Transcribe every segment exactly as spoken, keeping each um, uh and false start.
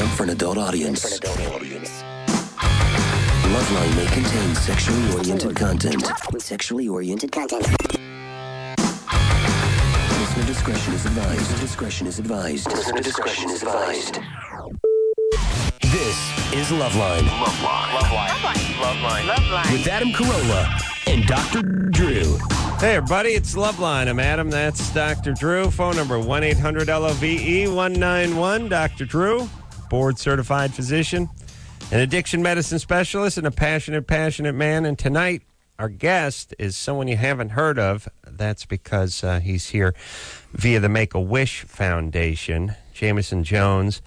program for an adult audience. Loveline may contain sexually oriented content. Sexually oriented content. Listener discretion is advised. Listener discretion is advised. Listener discretion is advised. This is Loveline. Loveline. Loveline. Loveline. Loveline. With Adam Carolla and Doctor Drew. Hey, everybody, it's Loveline. I'm Adam. That's Doctor Drew. Phone number one eight hundred L O V E one nine one. Doctor Drew, board-certified physician, an addiction medicine specialist, and a passionate, passionate man. And tonight, our guest is someone you haven't heard of. That's because uh, he's here via the Make-A-Wish Foundation. Jameson Jones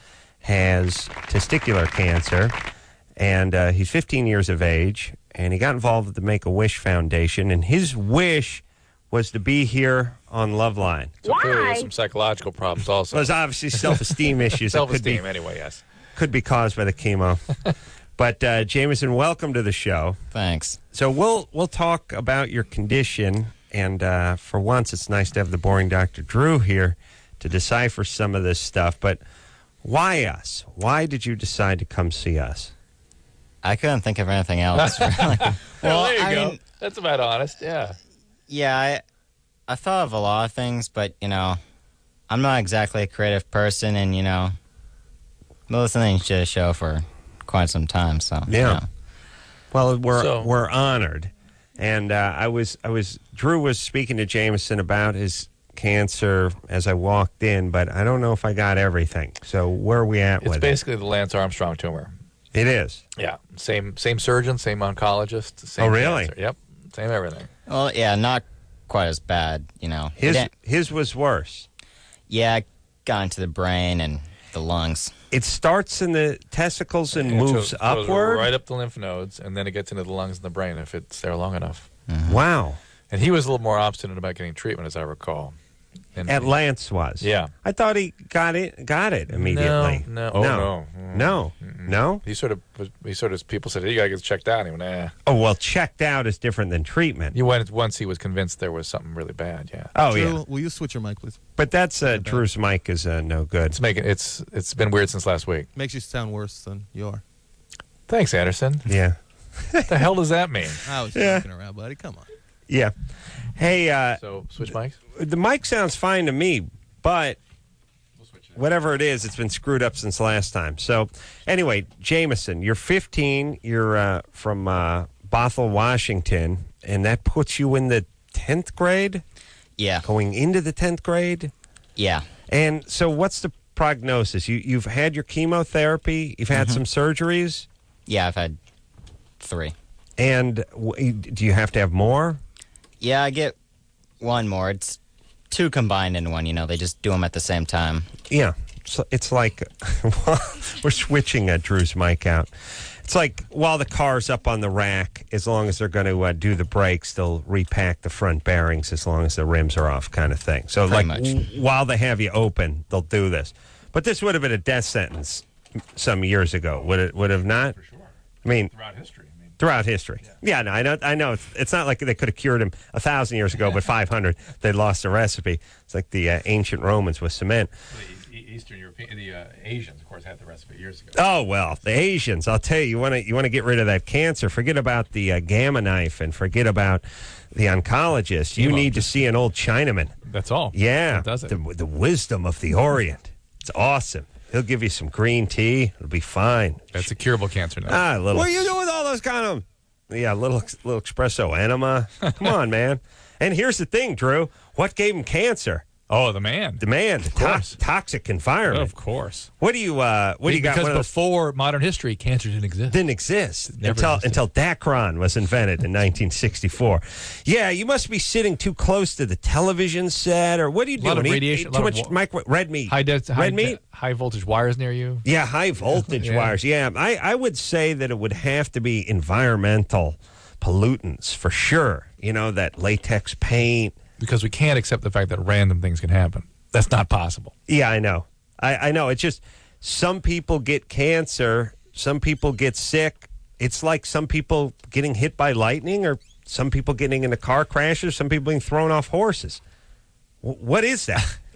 has testicular cancer, and uh, he's fifteen years of age, and he got involved with the Make-A-Wish Foundation, and his wish was to be here on Loveline. So clearly there's some psychological problems also. There's obviously self-esteem issues. Self-esteem, that could be, anyway, yes. Could be caused by the chemo. But, uh, Jameson, welcome to the show. Thanks. So we'll we'll talk about your condition, and uh, for once it's nice to have the boring Doctor Drew here to decipher some of this stuff, but why us? Why did you decide to come see us? I couldn't think of anything else, really. Well, well, there you I go. mean, That's about honest, yeah. yeah, I, I thought of a lot of things, but, you know, I'm not exactly a creative person, and, you know, been listening to the show for quite some time, so, Yeah. you know. Well, we're So- we're honored, and uh, I was I was Drew was speaking to Jameson about his cancer as I walked in, but I don't know if I got everything. So where are we at It's with basically the Lance Armstrong tumor. it? It is. Yeah, same same surgeon, same oncologist. Same Oh, really? cancer. Yep, same everything. Well, yeah, not quite as bad, you know. His It- his was worse. yeah, it got into the brain and the lungs. It starts in the testicles and It moves goes- goes upward. right up the lymph nodes, and then it gets into the lungs and the brain if it's there long enough. Wow. And he was a little more obstinate about getting treatment, as I recall. And At Lance was. Yeah. I thought he got it got it immediately. No, no. Oh, no. no. No. No? He sort of, was- he sort of, people said, hey, you got to get checked out. And he went, eh. Oh, well, checked out is different than treatment. He went once he was convinced there was something really bad, yeah. Oh, Drew, yeah. will you switch your mic, please? But that's uh, Drew's mic is uh, no good. It's making, it's, it's been weird since last week. Makes you sound worse than you are. Thanks, Anderson. Yeah. What the hell does that mean? I was Yeah. joking around, buddy. Come on. Yeah. Hey, uh, So, switch mics? the mic sounds fine to me, but whatever it is, it's been screwed up since last time. So, anyway, Jameson, you're fifteen. You're uh, from uh, Bothell, Washington, and that puts you in the tenth grade, Yeah, going into the tenth grade. yeah. And so, what's the prognosis? You, you've had your chemotherapy, you've had some surgeries, Yeah, I've had three. and w- do you have to have more? Yeah, I get one more. It's two combined in one, you know. They just do them at the same time. Yeah. So it's like we're switching uh, Drew's mic out. It's like while the car's up on the rack, as long as they're going to uh, do the brakes, they'll repack the front bearings as long as the rims are off, kind of thing. So, Pretty like, much. w- while they have you open, they'll do this. But this would have been a death sentence some years ago, would it? Would have not? For sure. I mean, Throughout history. I mean, throughout history. Yeah, no, I know. I know. It's, it's not like they could have cured him a thousand years ago, but five hundred they lost the recipe. It's like the uh, ancient Romans with cement. the E- Eastern European, the uh, Asians, of course, had the recipe years ago. Oh well, the Asians. I'll tell you, you want to you want to get rid of that cancer. Forget about the uh, gamma knife and forget about the oncologist. You Chemo. need to see an old Chinaman. That's all. Yeah, That does it. The, the wisdom of the Orient. It's awesome. He'll give you some green tea. It'll be fine. That's a curable cancer now. Ah, a little. What are you doing with all those condoms? Yeah, a little little espresso enema. Come on, man. And here's the thing, Drew. What gave him cancer? Oh, the man. Demand, to- course. toxic environment. Of course. What do you? Uh, what do you got? Because one of those- before modern history, cancer didn't exist. didn't exist Never until existed. until Dacron was invented in nineteen sixty-four. Yeah, you must be sitting too close to the television set, or what are you A lot doing? of Eat- radiation, eat a too lot of much wa- micro- red meat, High, de- high, red meat. high voltage wires near you. Yeah, high voltage Yeah. wires. Yeah, I, I would say that it would have to be environmental pollutants for sure. You know, that latex paint. Because we can't accept the fact that random things can happen. That's not possible. Yeah, I know. I, I know. It's just some people get cancer, some people get sick. It's like some people getting hit by lightning, or some people getting into car crashes, some people being thrown off horses. W- what is that?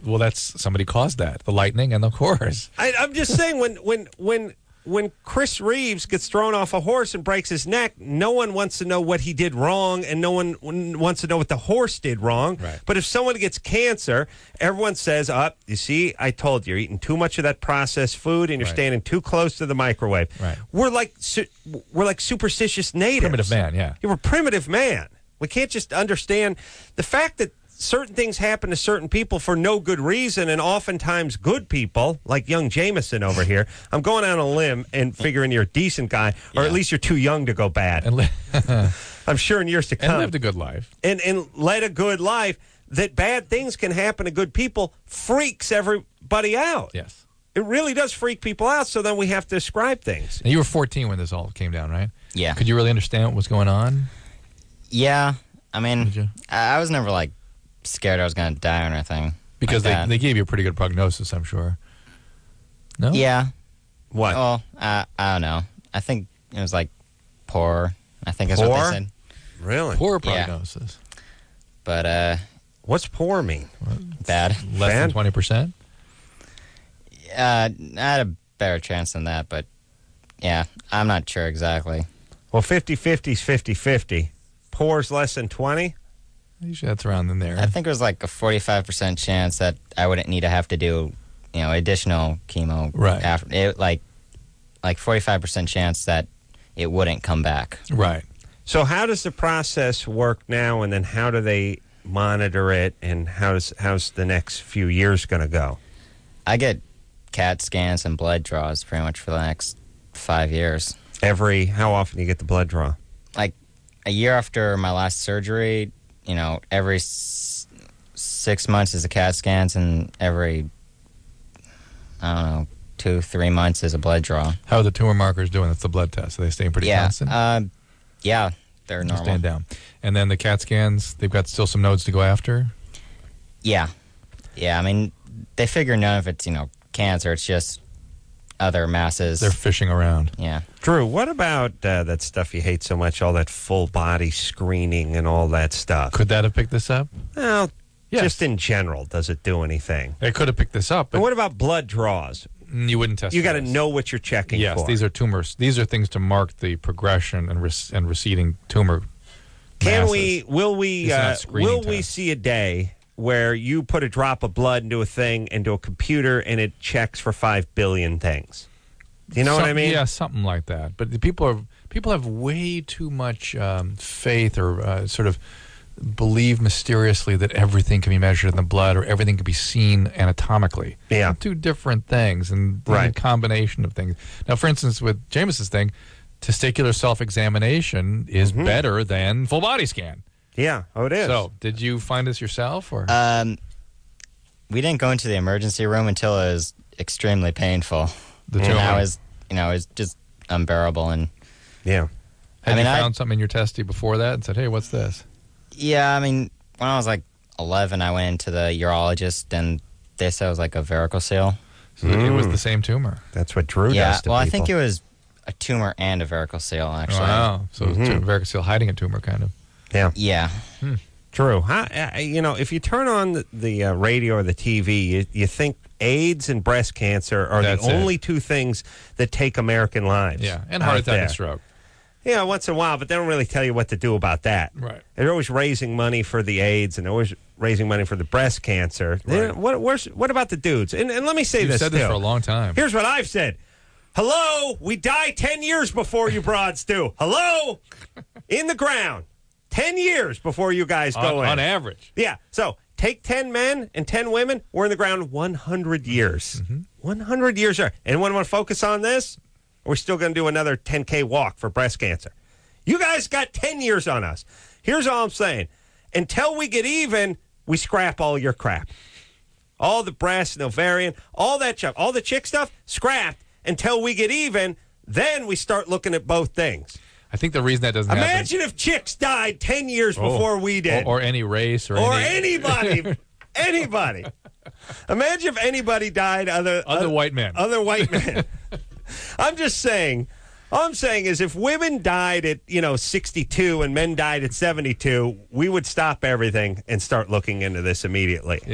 Well, that's somebody caused that. The lightning and the horse. I, I'm just saying when when when when Chris Reeves gets thrown off a horse and breaks his neck, no one wants to know what he did wrong, and no one wants to know what the horse did wrong. Right. But if someone gets cancer, everyone says, "Oh, you see, I told you, you're eating too much of that processed food, and you're Right. standing too close to the microwave." Right. We're like su- we're like superstitious natives. Primitive man, yeah. You're a primitive man. We can't just understand the fact that certain things happen to certain people for no good reason, and oftentimes good people, like young Jameson over here. I'm going out on a limb and figuring you're a decent guy, or at least you're too young to go bad. And, li- I'm sure in years to and come. lived a good life. and, and led a good life, that bad things can happen to good people freaks everybody out. Yes. It really does freak people out, so then we have to ascribe things. And you were fourteen when this all came down, right? Yeah. Could you really understand what was going on? Yeah. I mean, Did you? I, I was never like scared I was going to die or anything. Because like they, that. they gave you a pretty good prognosis, I'm sure. No? Yeah. What? Well, I, I don't know. I think it was like poor. I think is what Poor? they said. Really? Poor Yeah. prognosis. But uh, What's poor mean? bad. Less Bad? than twenty percent? Uh, I had a better chance than that, but yeah, I'm not sure exactly. Well, fifty-fifty is fifty-fifty. Poor's less than twenty? Usually that's around in there. I think it was like a forty-five percent chance that I wouldn't need to have to do, you know, additional chemo. Right. After it, like, like forty-five percent chance that it wouldn't come back. Right. So how does the process work now, and then how do they monitor it, and how's how's the next few years going to go? I get CAT scans and blood draws pretty much for the next five years. Every how often do you get the blood draw? Like a year after my last surgery, you know, every s- six months is a CAT scans, and every I don't know two three months is a blood draw. How are the tumor markers doing? That's the blood test. Are they staying pretty yeah, constant? uh, yeah, they're They're normal. staying down. And then the CAT scans, they've got still some nodes to go after? Yeah, yeah. I mean, they figure none of it's you know cancer. It's just other masses. They're fishing around. yeah. Drew, what about uh, that stuff you hate so much, all that full body screening and all that stuff? Could that have picked this up? Well, Yes. just in general, does it do anything? It could have picked this up, but And what about blood draws? you wouldn't test You for got to this. know what you're checking Yes, for. these are tumors. These are things to mark the progression and rec- and receding tumor Can masses. we? Will we? These are not Uh, screening will we tests. see a day where you put a drop of blood into a thing, into a computer, and it checks for five billion things? Do you know what I Some- mean? Yeah, something like that. But the people are people have way too much um, faith or uh, sort of believe mysteriously that everything can be measured in the blood or everything can be seen anatomically. Yeah. They're two different things and Right. a combination of things. Now, for instance, with Jameson's thing, testicular self-examination is Mm-hmm. better than full body scan. Yeah. Oh, it is. So, did you find this yourself or? Um, we didn't go into the emergency room until it was extremely painful. the And tumor? I was, you know, it was just unbearable. And yeah. Had I mean, you I- found something in your testy before that and said, "Hey, what's this?" yeah, I mean, when I was like eleven, I went into the urologist, and they said it was like a varicocele. So it was Mm. the same tumor. That's what Drew Yeah, does to well, I people. think it was a tumor and a varicocele, actually. Wow. So Mhm. it's varicocele hiding a tumor, kind of. Yeah. Yeah. Drew, how, uh, you know, if you turn on the, the uh, radio or the T V, you, you think AIDS and breast cancer are That's the it. only two things that take American lives. Yeah, and out heart attack there. and stroke. Yeah, once in a while, but they don't really tell you what to do about that. Right. They're always raising money for the AIDS, and they're always raising money for the breast cancer. They- Right. What, where's, what about the dudes? And, and let me say You've this, said this too. for a long time. Here's what I've said. Hello, we die ten years before you broads do. Hello? In the ground. ten years before you guys go on, in. on average. Yeah. So take ten men and ten women. We're in the ground one hundred years. Mm-hmm. one hundred years. There. Anyone want to focus on this? Or we're still going to do another ten K walk for breast cancer. You guys got ten years on us. Here's all I'm saying. Until we get even, we scrap all your crap. All the breast and ovarian, all that stuff, all the chick stuff, scrapped until we get even. Then we start looking at both things. I think the reason that doesn't Imagine if chicks died ten years happen before we did. Or, or any race or, Or any, anybody. anybody. Imagine if anybody died other other white men. Other white men. I'm just saying. All I'm saying is if women died at, you know, sixty-two and men died at seventy-two, we would stop everything and start looking into this immediately. yeah.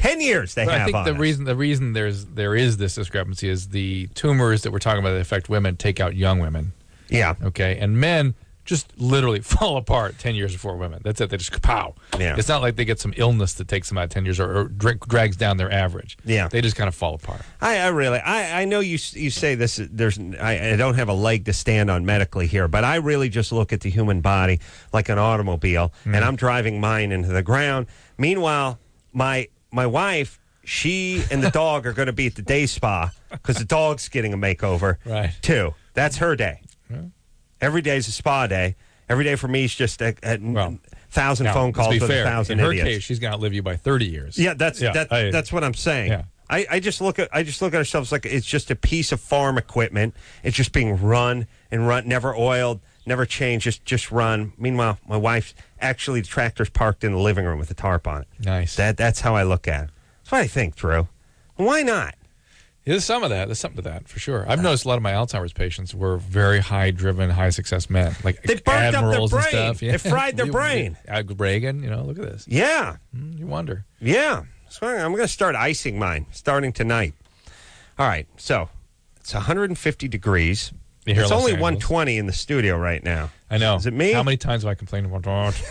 Ten years they But have I think on the us. reason the reason there's there is this discrepancy is the tumors that we're talking about that affect women take out young women. Yeah. Okay, and men just literally fall apart ten years before women. That's it. They just kapow. Yeah. It's not like they get some illness that takes them out ten years or, or dra- drags down their average. Yeah. They just kind of fall apart. I, I really, I, I know you you say this. There's, I, I don't have a leg to stand on medically here, but I really just look at the human body like an automobile, Mm. and I'm driving mine into the ground. Meanwhile, my my wife, she and the dog are going to be at the day spa because the dog's getting a makeover. Right. Too. That's her day. Every day is a spa day. Every day for me is just a, a Well, thousand Now, phone let's calls be with fair. a thousand In her idiots. case, she's going to outlive you by thirty years. Yeah, that's Yeah, that, I- that's what I'm saying. Yeah. I, I just look at I just look at ourselves like it's just a piece of farm equipment. It's just being run and run, never oiled, never changed, just just run. Meanwhile, my wife's actually the tractor's parked in the living room with a tarp on it. Nice. That that's how I look at it. That's what I think, Drew. Why not? There's some of that. There's something to that for sure. I've noticed a lot of my Alzheimer's patients were very high-driven, high-success men, like They burnt up their admirals and brain. stuff. They fried their You- brain. uh, Reagan, you know, look at this. Yeah, Mm, You wonder. yeah. So I'm going to start icing mine starting tonight. All right, so it's one hundred fifty degrees. You hear It's Los only Angeles. one twenty in the studio right now. I know. Is it me? How many times have I complained about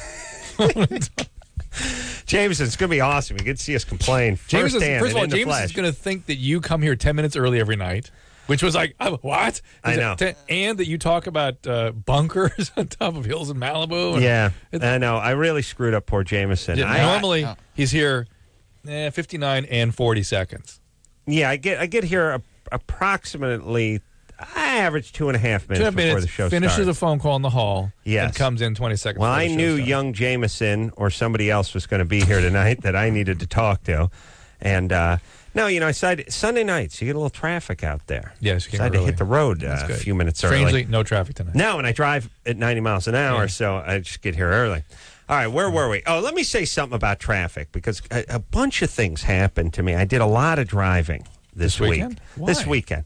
that? Jameson, it's going to be awesome. You get to see us complain James is, firsthand first of all, and in the James flesh. is going to think that you come here ten minutes early every night, which was like, oh, what? I Is it know. ten- and that you talk about uh, bunkers on top of hills in Malibu. And Yeah, it's- I know. I really screwed up poor Jameson. Yeah, I, normally, I- he's here eh, fifty-nine and forty seconds. yeah, I get I get here a, approximately. I average two and a half minutes Two and a half before minutes, the show finishes starts. a phone call in the hall, Yes. and comes in twenty seconds Well, before I the show knew starts. young Jameson or somebody else was going to be here tonight that I needed to talk to, and uh, no, you know, I decided Sunday nights you get a little traffic out there. Yes, you came decided to early. hit the road That's uh, a good. few minutes Strangely, early. no traffic tonight. No, and I drive at ninety miles an hour, Yeah. so I just get here early. All right, where were we? Oh, let me say something about traffic because a, a bunch of things happened to me. I did a lot of driving this, This week. weekend? This Why? weekend.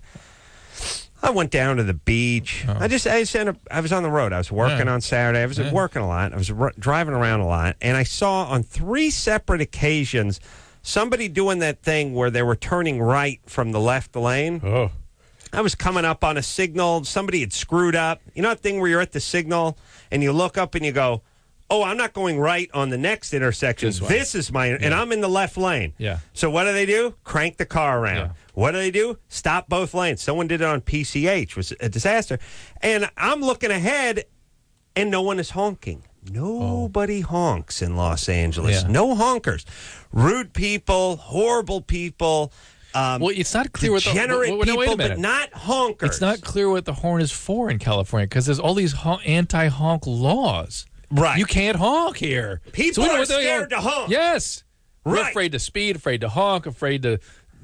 I went down to the beach. Oh. I just I, just ended up, I was on the road. I was working Yeah. on Saturday. I was Yeah. working a lot. I was r- driving around a lot, and I saw on three separate occasions somebody doing that thing where they were turning right from the left lane. Oh, I was coming up on a signal. Somebody had screwed up. You know that thing where you're at the signal and you look up and you go, "Oh, I'm not going right on the next intersection. This This, way." is my," and I'm in the left lane. Yeah. So what do they do? Crank the car around. Yeah. What do they do? Stop both lanes. Someone did it on P C H. It was a disaster. And I'm looking ahead, and no one is honking. Nobody honks in Los Angeles. Yeah. No honkers. Rude people, horrible people. Um, well, it's not clear what the degenerate wait, wait, people, wait a but minute. not honkers. It's not clear what the horn is for in California because there's all these hon- anti-honk laws. Right. You can't honk here. People we know are what they scared to honk. Yes. We're Right. afraid to speed, afraid to honk, afraid to.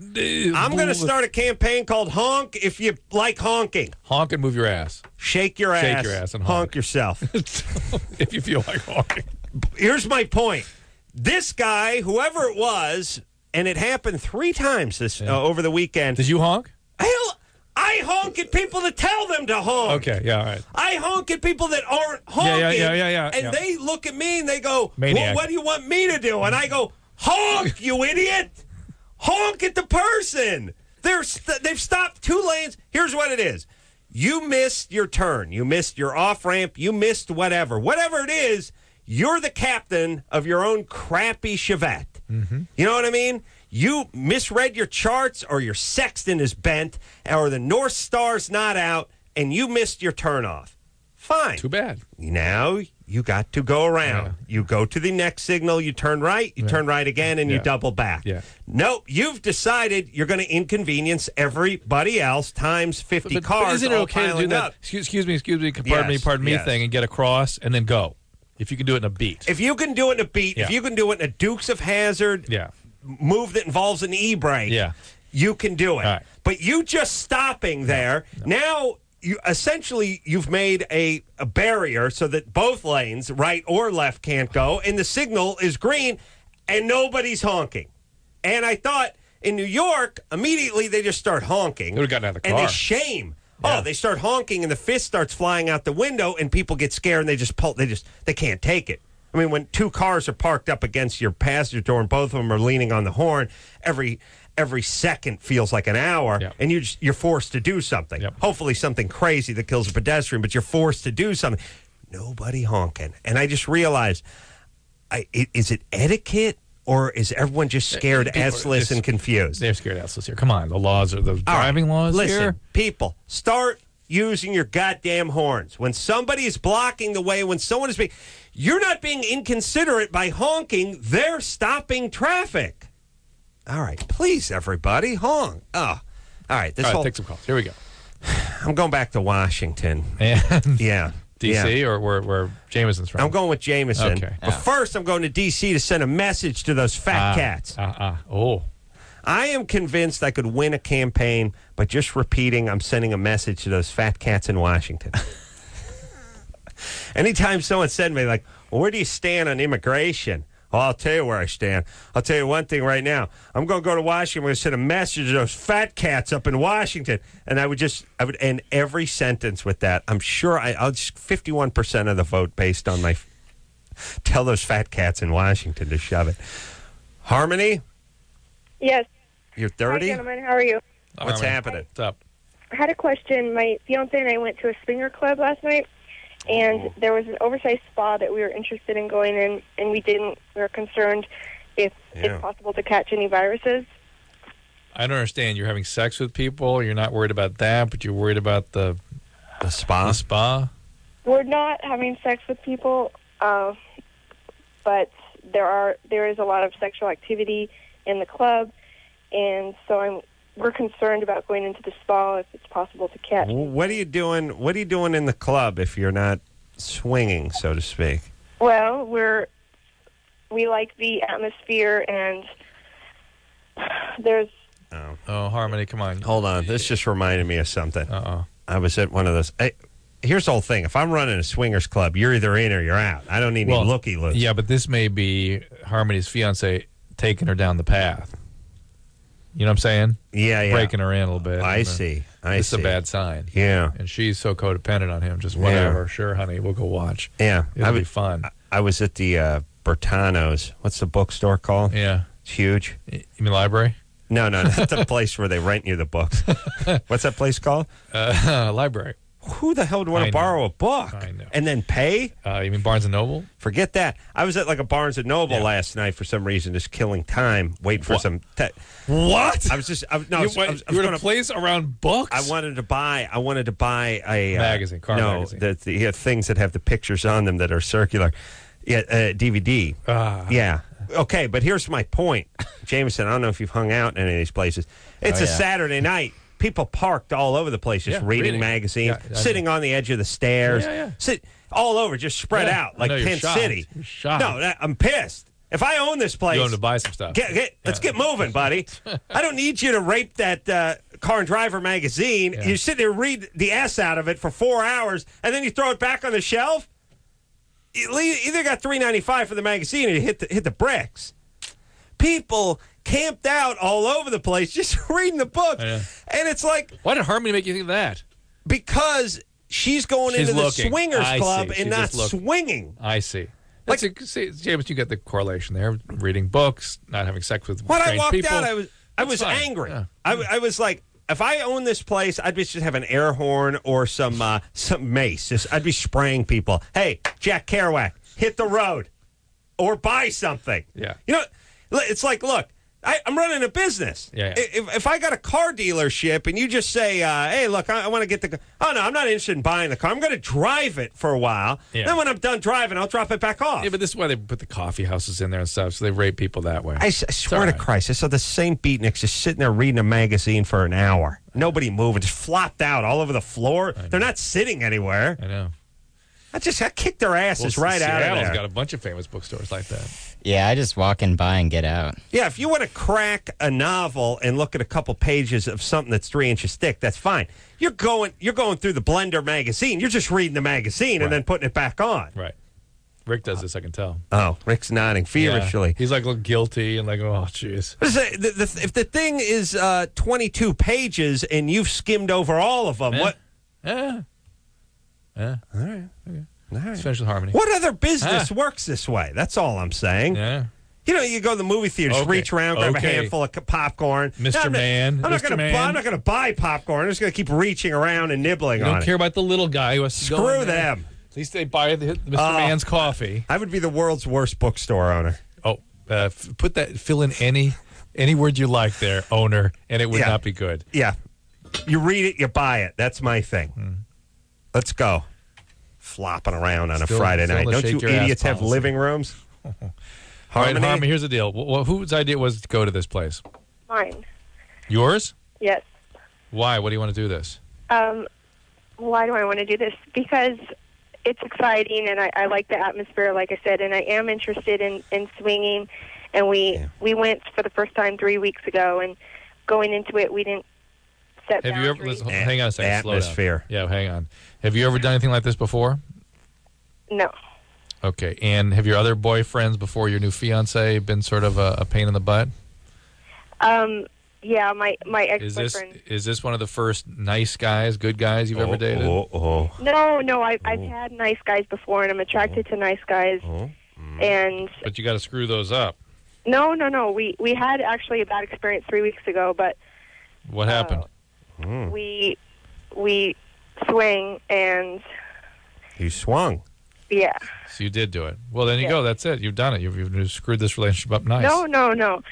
I'm going to start a campaign called Honk If You Like Honking. honk and move your ass Shake your Shake ass. your ass and honk. honk. yourself. if you feel like honking. Here's my point. This guy, whoever it was, and it happened three times this uh, over the weekend. Did you honk? Hell, I honk at people that tell them to honk. Okay, yeah, all right. I honk at people that aren't honking. Yeah, yeah, yeah, yeah, And yeah. they look at me and they go, Maniac. well, what do you want me to do? And I go, honk, you idiot. Honk at the person. They're st- they've stopped two lanes. Here's what it is. You missed your turn. You missed your off-ramp. You missed whatever. Whatever it is, you're the captain of your own crappy Chevette. Mm-hmm. You know what I mean? You misread your charts, or your sextant is bent, or the North Star's not out, and you missed your turnoff. Fine. Too bad. Now you got to go around. Yeah. You go to the next signal, you turn right, you Yeah. turn right again, and you Yeah. double back. Yeah. No, you've decided you're going to inconvenience everybody else times fifty But, but cars. isn't it all okay to do piling that? up. Excuse, excuse me, excuse me, pardon me, Yes, pardon me yes. thing, and get across and then go. If you can do it in a beat. If you can do it in a beat, if Yeah. you can do it in a Dukes of Hazzard Yeah. move that involves an e-brake, Yeah. you can do it. All right. But you just stopping there, now you essentially you've made a, a barrier so that both lanes, right or left, can't go, and the signal is green, and nobody's honking. And I thought in New York, immediately they just start honking. They would've gotten out of the And they car. shame. Yeah. Oh, they start honking, and the fist starts flying out the window, and people get scared, and they just pull. They just they can't take it. I mean, when two cars are parked up against your passenger door and both of them are leaning on the horn, every every second feels like an hour, Yep. and you just, you're forced to do something. Yep. Hopefully something crazy that kills a pedestrian, but you're forced to do something. Nobody honking. And I just realized, I, i- is it etiquette or is everyone just scared, People are assless, just- and confused? They're scared assless here. Come on, the laws are the All right, driving laws Listen, here. people, start using your goddamn horns. When somebody is blocking the way, when someone is being... You're not being inconsiderate by honking. They're stopping traffic. All right, please, everybody, honk. Oh, all right. This All right, whole... take some calls. Here we go. I'm going back to Washington. And Yeah. D C Yeah. or where, where Jameson's from? I'm going with Jameson. Okay. But first, I'm going to D C to send a message to those fat Ah, cats. ah, ah. Oh. I am convinced I could win a campaign by just repeating I'm sending a message to those fat cats in Washington. Anytime someone said to me, like, well, where do you stand on immigration? Well, I'll tell you where I stand. I'll tell you one thing right now. I'm going to go to Washington. I'm going to send a message to those fat cats up in Washington. And I would just, I would end every sentence with that. I'm sure I, I'll just fifty-one percent of the vote based on my, tell those fat cats in Washington to shove it. Harmony, Yes. you're Hi, thirty? gentlemen. How are you? What's Harmony. happening? What's up? I had a question. My fiance and I went to a swinger club last night, and Oh. there was an oversized spa that we were interested in going in, and we didn't. We were concerned if Yeah. it's possible to catch any viruses. I don't understand. You're having sex with people. You're not worried about that, but you're worried about the, The spa? the spa. We're not having sex with people, uh, but there are there is a lot of sexual activity in the club, and so I'm we're concerned about going into the spa if it's possible to catch. What are you doing? What are you doing in the club if you're not swinging, so to speak? Well, we're we like the atmosphere, and there's Oh, Oh, Harmony, come on. hold on. This just reminded me of something. Uh-oh. I was at one of those. I, here's the whole thing. If I'm running a swingers club, you're either in or you're out. I don't need Well, any looky loos. Yeah, but this may be Harmony's fiance taking her down the path. You know what I'm saying? yeah, yeah. Breaking her in a little bit. I And, uh, see. I This see. is a bad sign. Yeah, And she's so codependent on him. Just Yeah. whatever. Sure, honey, we'll go watch. yeah. It'll I be was, fun. I was at the uh, Bertano's. What's the bookstore called? Yeah. It's huge. You mean library? No, no, not the place where they rent you the books. What's that place called? Uh, library. Who the hell would want I to know. borrow a book I know. and then pay? Uh, you mean Barnes and Noble? Forget that. I was at like a Barnes and Noble Yeah. last night for some reason, just killing time, waiting for What? some. Te- What? I was just. I was, no, I you was, I went- was, I you was were in gonna, a place around books? I wanted to buy. I wanted to buy a uh, Magazine, car no, magazine. the, the yeah, things that have the pictures on them that are circular. Yeah, uh, D V D. Ah. Yeah. Okay, but here's my point, Jameson. I don't know if you've hung out in any of these places. It's Oh, a yeah. Saturday night. People parked all over the place, just Yeah, reading, reading. magazines, Yeah, I sitting on the edge of the stairs, Yeah, yeah. sit all over, just spread Yeah, out I like know, you're Penn shocked. City. You're shocked. No, that, I'm pissed. If I own this place, You want to buy some stuff. Get, get, let's Yeah. get moving, buddy. I don't need you to rape that uh, Car and Driver magazine. Yeah. You sit there, read the S out of it for four hours, and then you throw it back on the shelf. You le- either got three ninety five for the magazine, or you hit the, hit the bricks. People camped out all over the place just reading the book, I know. and it's like Why did Harmony make you think of that? because she's going She's into the looking. swingers I club see. and She's not just looking. swinging. I see. That's a, see, James, you get the correlation there. Reading books, not having sex with When I strange walked people. out, I was I That's was fine. angry. Yeah. I, w- I was like, if I owned this place, I'd be just have an air horn or some uh, some mace. Just, I'd be spraying people. Hey, Jack Kerouac, hit the road or buy something. Yeah. You know, it's like, look, I, I'm running a business. Yeah, yeah. If, if I got a car dealership and you just say, uh, hey, look, I, I want to get the car. Oh, no, I'm not interested in buying the car. I'm going to drive it for a while. Yeah. Then when I'm done driving, I'll drop it back off. Yeah, but this is why they put the coffee houses in there and stuff, so they rape people that way. I, s- I swear all to right. Christ, I saw the same beatniks just sitting there reading a magazine for an hour. Nobody moving, just flopped out all over the floor. They're not sitting anywhere. I know. I just I kicked their asses Well, right out of Seattle's there. got a bunch of famous bookstores like that. Yeah, I just walk in by and get out. Yeah, if you want to crack a novel and look at a couple pages of something that's three inches thick, that's fine. You're going you're going through the Blender magazine. You're just reading the magazine Right. and then putting it back on. Right. Rick does this, I can tell. Oh, Rick's nodding feverishly. Yeah. He's like look guilty and like, oh, jeez. What is it? The, the, if the thing is uh, twenty-two pages and you've skimmed over all of them, Eh. what? Yeah. Yeah. All right. All right. Let's finish with Harmony. What other business Ah. works this way? That's all I'm saying. Yeah. You know, you go to the movie theater, just Okay. reach around, grab Okay. a handful of c- popcorn. Mister I'm not- Man, I'm not Mister gonna Man. buy, I'm not going to buy popcorn. I'm just going to keep reaching around and nibbling You on don't it. care about the little guy who has to go Screw in there. them. At least they buy the, Mister Oh. Man's coffee. I would be the world's worst bookstore owner. Oh, uh, f- put that, fill in any any word you like there, owner, and it would Yeah. not be good. Yeah. You read it, you buy it. That's my thing. Hmm. Let's go. Flopping around on Still- a Friday still night. the Don't shake you your ass idiots have policy. living rooms? All right, Harmony? Harmony, here's the deal. Wh- wh- whose idea was to go to this place? Mine. Yours? Yes. Why? What do you want to do this? Um, why do I want to do this? Because it's exciting, and I, I like the atmosphere, like I said, and I am interested in, in swinging. And we Yeah. we went for the first time three weeks ago, and going into it, we didn't set Have you ever? boundaries. Listen, hang on a second. Slow down. Atmosphere. Yeah, hang on. Have you ever done anything like this before? No. Okay. And have your other boyfriends before your new fiance been sort of a, a pain in the butt? Um, yeah, my, my Is this ex-boyfriend. is this one of the first nice guys, good guys you've ever Oh, dated? Oh, oh, No, no, I, I've had nice guys before, and I'm attracted to nice guys. oh. And But you got to screw those up. no, no, no, we we had actually a bad experience three weeks ago, but What happened? Mm. we we swing, and You swung. yeah. So you did do it. Well, then you Yeah. go. That's it. You've done it. You've, you've screwed this relationship up nice. No, no, no.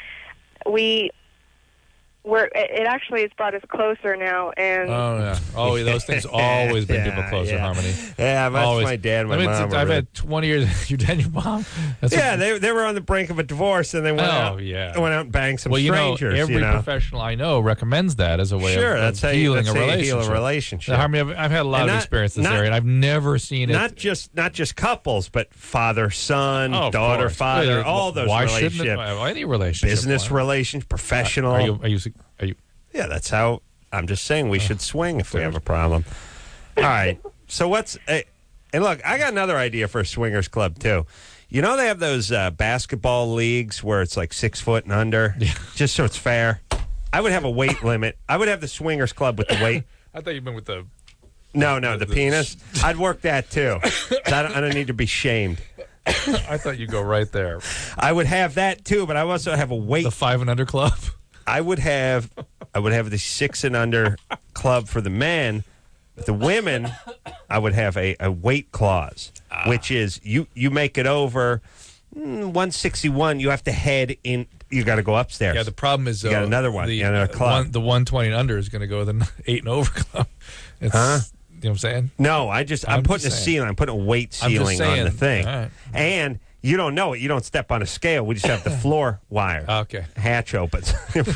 We we're it it actually has brought us closer now, and Oh yeah. Oh, those things always bring people Yeah, closer. yeah. Harmony. Yeah, that's Always. my dad and my Let me mom. t- were I've really- had twenty years. Your dad and your mom. That's yeah, what- they they were on the brink of a divorce, and they went Oh, out. yeah. went out and banged some well, you know, strangers. every you know? professional I know recommends that as a way Sure, of, that's of how you, healing that's a how you relationship. heal a relationship. Now, Harmony, I've, I've had a lot And of not- experience in this not- area, and I've never seen it. Not just not just couples, but father son, Oh, of daughter course. father, Yeah, all those Why relationships, shouldn't it? Well, any relationship? business Why? relations, professional. Are you? Are you? Are you? Yeah, that's how. I'm just saying we should swing if we Fair. have a problem. All right. So what's eh, and look, I got another idea for a swingers club too. You know they have those uh, basketball leagues where it's like six foot and under, Yeah. just so it's fair. I would have a weight limit. I would have the swingers club with the weight. I thought you've been with the. No, no, the The- penis. I'd work that too. So I, don't, I don't need to be shamed. I thought you go right there. I would have that too, but I would also have a weight. The five and under club. I would have, I would have the six and under club for the men. But the women, I would have a, a weight clause, which is you you make it over mm, one sixty-one, you have to head in. You got to go upstairs. Yeah, the problem is You got uh, another one. The, You got another uh, club. one, the one twenty and under is going to go with the eight and over club. It's, Huh? You know what I'm saying? No, I just I'm, I'm putting just a saying. ceiling. I'm putting a weight I'm just ceiling on the saying. thing, All right. and you don't know it. You don't step on a scale. We just have the floor wire. Okay. Hatch opens.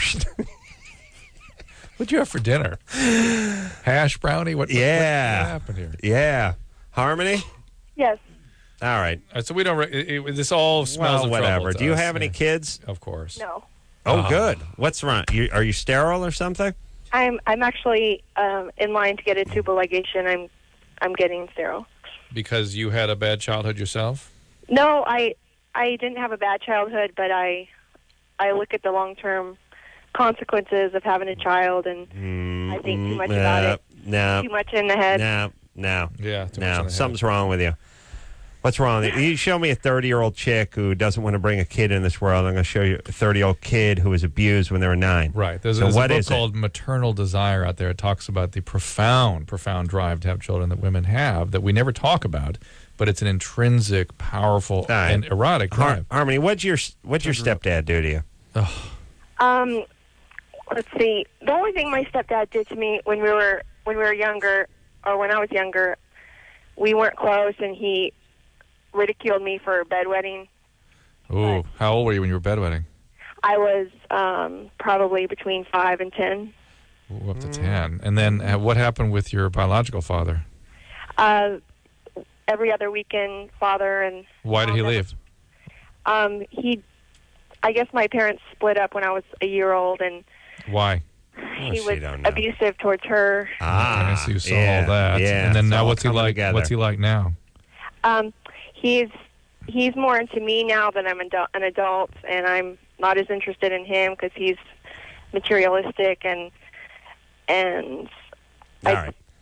What'd you have for dinner? Hash brownie? What, what- Yeah. what happened here? Yeah, Harmony. yes. All right. Uh, so we don't. Re- it, it, this all smells Well, of whatever. trouble to Do you us, have any yeah. kids? Of course. No. Oh, Uh-huh. good. What's wrong? You, are you sterile or something? I'm I'm actually um, in line to get a tubal ligation. I'm I'm getting sterile. Because you had a bad childhood yourself. No, I I didn't have a bad childhood, but I I look at the long term consequences of having a child, and I think too much about it. No, Too much in the head. no, no, Yeah. too much in no. the head. Something's wrong with you. What's wrong with you? You show me a thirty-year-old chick who doesn't want to bring a kid in this world. I'm going to show you a thirty-year-old kid who was abused when they were nine. Right. There's, So there's what a book is it? called Maternal Desire out there. It talks about the profound, profound drive to have children that women have that we never talk about, but it's an intrinsic, powerful, right. and erotic Har- drive. Harmony, what'd your what'd your stepdad do to you? Um, let's see. The only thing my stepdad did to me when we were when we were younger, or when I was younger, we weren't close, and he ridiculed me for bedwetting. Ooh, how old were you when you were bedwetting? I was um, probably between five and ten. Ooh, up to ten. And then uh, what happened with your biological father? Uh, every other weekend, father and Why did he Mom never- leave? Um, he, I guess my parents split up when I was a year old, and Why? he she was don't know. abusive towards her. Ah, Okay, so you saw yeah, all that. Yeah, and then it's now all what's he coming like? together. What's he like now? Um, he's he's more into me now that I'm adu- an adult, and I'm not as interested in him because he's materialistic and and All I, right.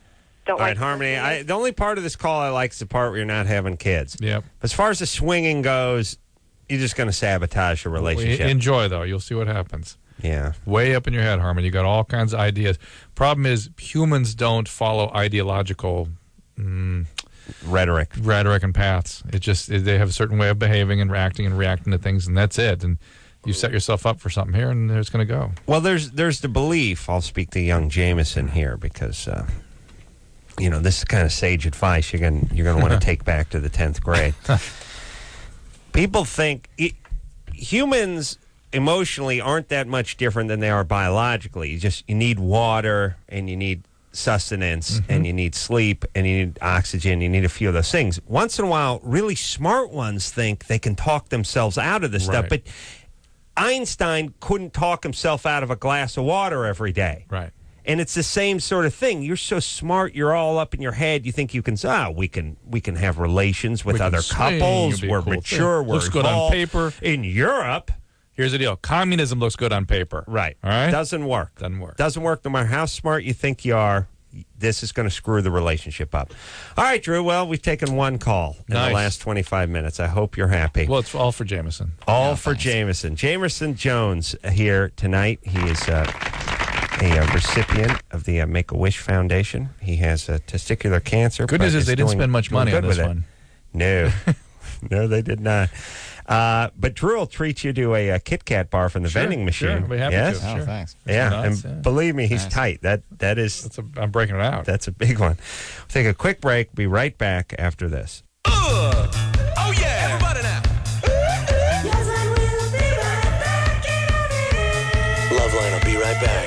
don't All like right, Harmony. swinging. I, the only part of this call I like is the part where you're not having kids. Yep. As far as the swinging goes, you're just going to sabotage your relationship. Enjoy, though. You'll see what happens. Yeah. Way up in your head, Harmon. You got all kinds of ideas. Problem is, humans don't follow ideological mm, Rhetoric. rhetoric and paths. It just they have a certain way of behaving and reacting and reacting to things, and that's it. And you set yourself up for something here, and it's going to go. Well, there's there's the belief. I'll speak to young Jameson here because, uh, you know, this is kind of sage advice you're going you're going to want to take back to the tenth grade. People think it, humans emotionally aren't that much different than they are biologically. You just you need water and you need sustenance Mm-hmm. and you need sleep and you need oxygen. You need a few of those things. Once in a while, really smart ones think they can talk themselves out of this stuff, Right. but Einstein couldn't talk himself out of a glass of water every day. Right. And it's the same sort of thing. You're so smart. You're all up in your head. You think you can. Ah, we can. We can have relations with We can other swing. couples. It'd be a We're cool mature. thing. We're Looks good on evolved. paper. In Europe, Here's the deal. Communism looks good on paper. right? All right? Doesn't work. Doesn't work. Doesn't work. No matter how smart you think you are, this is going to screw the relationship up. All right, Drew. Well, we've taken one call in Nice. the last twenty-five minutes. I hope you're happy. Well, it's all for Jameson. All for Jameson. Jamerson Jones here tonight. He is uh, a, uh recipient of the uh, Make-A-Wish Foundation. He has uh, testicular cancer. Good but news is they didn't doing- spend much doing money good on this with it. one. No. No, they did not. Uh, but Drew will treat you to a, a Kit Kat bar from the Sure, vending machine. sure. I'd be happy yes? to. Oh, Sure. thanks. Yeah, Nuts, and yeah. believe me, he's Nice. tight. That That is, That's a, I'm breaking it out. that's a big one. We'll take a quick break. Be right back after this. Oh yeah, everybody now. Loveline, I'll be right back.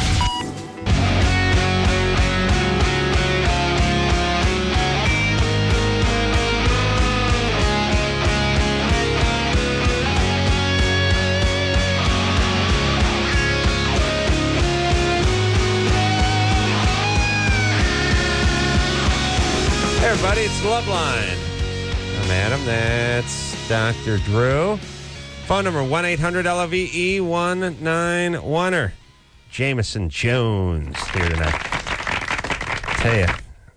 Hey, everybody, it's Loveline. I'm Adam. That's Doctor Drew. Phone number one eight hundred L O V E one nine one er. Jameson Jones here tonight. Tell you,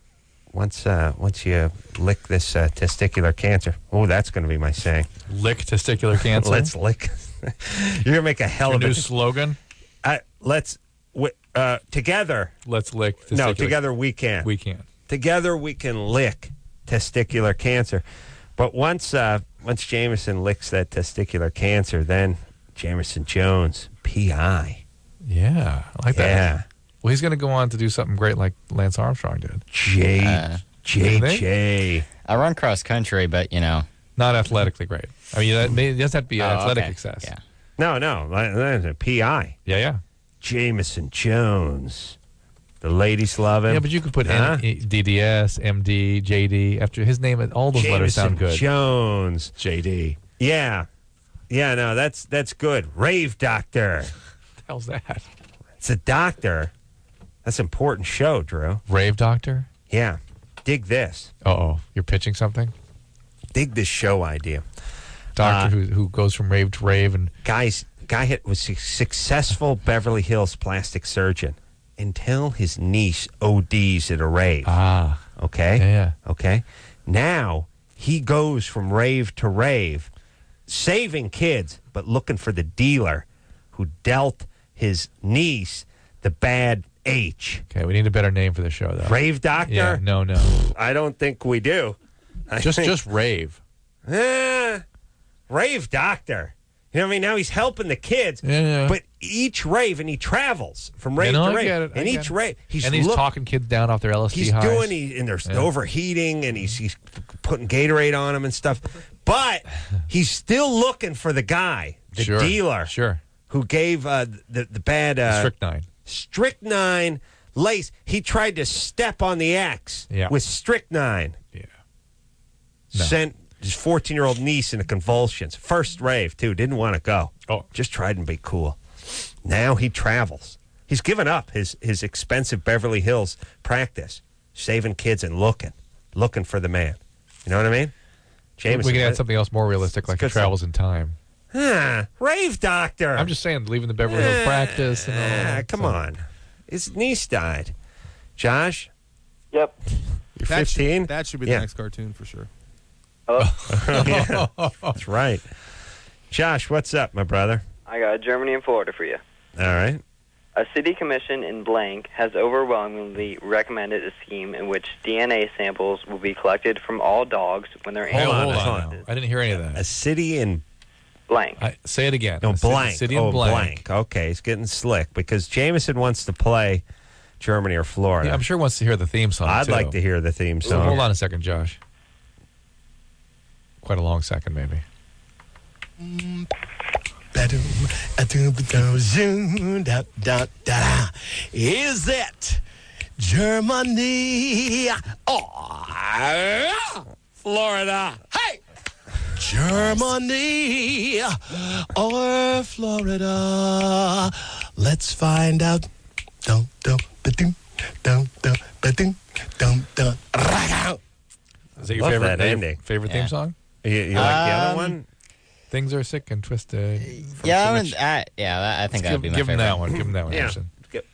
once uh, once you lick this uh, testicular cancer, oh, that's going to be my saying. Lick testicular cancer. Let's lick. You're gonna make a hell Your of new a. slogan. Uh, let's wi- uh, together. Let's lick testicular. No, together we can. We can. Together we can lick testicular cancer. But once uh, once Jameson licks that testicular cancer, then Jamerson Jones, P I. Yeah, I like that. Yeah. Well, he's going to go on to do something great like Lance Armstrong did. J Uh, J J. I run cross country, but you know. Not athletically great. I mean, that may, it doesn't have to be an Oh, athletic okay. success. Yeah. No, no, that's a P I. Yeah, yeah. Jameson Jones. The ladies love him. Yeah, but you could put Huh? N- D D S, M D, J D after his name. All those letters Jameson sound good. Jones. J D. Yeah. Yeah, no, that's that's good. Rave doctor. What the hell's that? It's a doctor. That's an important show, Drew. Rave doctor? Yeah. Dig this. Uh oh. You're pitching something? Dig this show idea. Doctor Uh, who who goes from rave to rave and Guys, guy hit was a successful Beverly Hills plastic surgeon until his niece O Ds at a rave. ah. Okay? Yeah, yeah. Okay. Now he goes from rave to rave, saving kids, but looking for the dealer who dealt his niece the bad H. Okay, we need a better name for the show though. Rave doctor? Yeah, no, no. I don't think we do. I Just think- just rave. Eh, rave doctor. You know what I mean? Now he's helping the kids. Yeah, yeah. But each rave, and he travels from rave You know, to I rave. get it, I and get each it. rave, he's, and he's look- talking kids down off their L S D He's highs. doing, he, and there's Yeah. overheating, and he's he's putting Gatorade on him and stuff. But he's still looking for the guy, the Sure, dealer, Sure. who gave uh, the the bad uh, Strychnine. strychnine lace. He tried to step on the X Yeah. with strychnine. Yeah. No. Sent his fourteen-year-old niece into convulsions. First rave, too. Didn't want to go. Oh. Just tried to be cool. Now he travels. He's given up his, his expensive Beverly Hills practice, saving kids and looking, looking for the man. You know what I mean? Jameson. we can add something else more realistic, like he good travels in time. Ah, rave doctor. I'm just saying, leaving the Beverly Hills practice and all Ah, that. come So- on. His niece died. Josh, Yep. You're That should- fifteen? That should be Yeah. the next cartoon for sure. Yeah, that's right. Josh, what's up, my brother? I got Germany and Florida for you. All right. A city commission in blank has overwhelmingly recommended a scheme in which D N A samples will be collected from all dogs when they're Hey, Hold hold on, on. hold now. I didn't hear any of A that. city in blank. I, say it again. no A city- blank. City oh, in blank. Okay, he's getting slick because Jameson wants to play Germany or Florida. Yeah, I'm sure he wants to hear the theme song. I'd too. like to hear the theme So song. hold on a second, Josh. Quite a long second, maybe. Is it Germany or Florida? Hey! Germany or Florida? Let's find out. Dum, dum, ba-dum, dum, dum, ba-dum, dum, dum, ra-gow. Is that your Love favorite that favorite, ending. favorite Yeah. theme song? You, you like the other Um, one? Things are sick and twisted. from Yeah, too I, much- would, I, yeah, that- I think that would give, be my give him favorite. that one. Give him that one, Yeah. Anderson.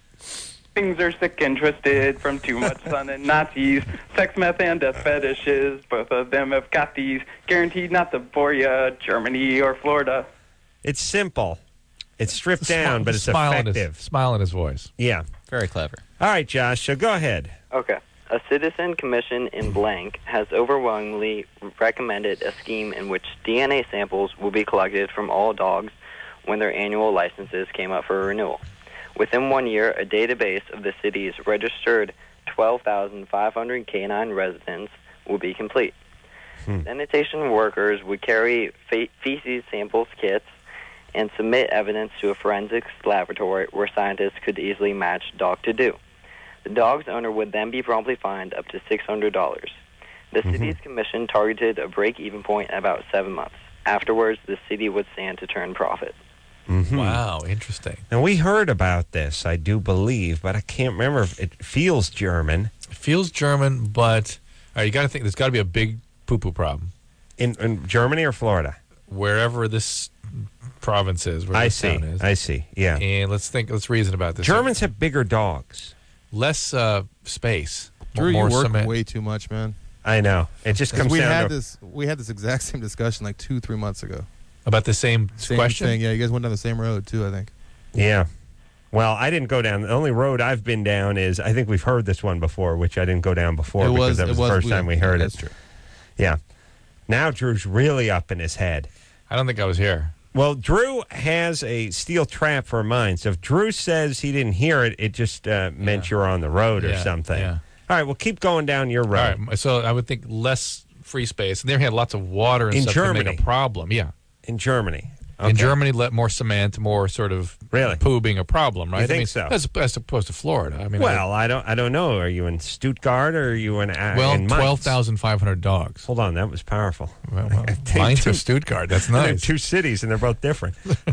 Things are sick and twisted from too much sun and Nazis. Sex, meth, and death fetishes. Both of them have got these. Guaranteed not to bore ya. Germany or Florida. It's simple. It's stripped The smi- down, but the it's smile in effective. his, smile in his voice. Yeah. Very clever. All right, Josh. So go ahead. Okay. A citizen commission in blank has overwhelmingly recommended a scheme in which D N A samples will be collected from all dogs when their annual licenses came up for renewal. Within one year, a database of the city's registered twelve thousand five hundred canine residents will be complete. Hmm. Sanitation workers would carry fe- feces samples kits and submit evidence to a forensics laboratory where scientists could easily match dog to do. The dog's owner would then be promptly fined up to six hundred dollars. The Mhm. city's commission targeted a break-even point at about seven months. Afterwards, the city would stand to turn profit. Mhm. Wow, interesting. And we heard about this, I do believe, but I can't remember if it feels German. It feels German, but all right, you got to think there's got to be a big poo-poo problem In, in Germany or Florida? wherever this province is. Where I this see. town is. I see. Yeah. And let's think. Let's reason about this. Germans have bigger dogs. less uh, space, Drew, more you work cement. way too much, man. I know. It just 'Cause comes we down had to this. We had this exact same discussion like two, three months ago. About the same, Same question. thing. Yeah, you guys went down the same road too. I think. yeah. Well, I didn't go down. The only road I've been down is I think we've heard this one before, which I didn't go down before it because was. that was it the was first weird. time we heard That's it. true. Yeah. Now Drew's really up in his head. I don't think I was here. Well, Drew has a steel trap for mine. So if Drew says he didn't hear it, it just uh, meant Yeah. you're on the road or Yeah, something. yeah. All right, well, keep going down your road. All right, so I would think less free space. And they had lots of water and In stuff to Germany. make a problem. Yeah. In Germany. In Okay. Germany, let more cement, more sort of Really? poo being a problem, right? You I think mean, so? As, as opposed to Florida. I mean, Well, I don't I don't know. Are you in Stuttgart or are you in uh, well, in Mainz? twelve thousand five hundred dogs. Hold on, that was powerful. Well, well, I think Mainz two- or Stuttgart. That's They're nice. two cities and they're both different.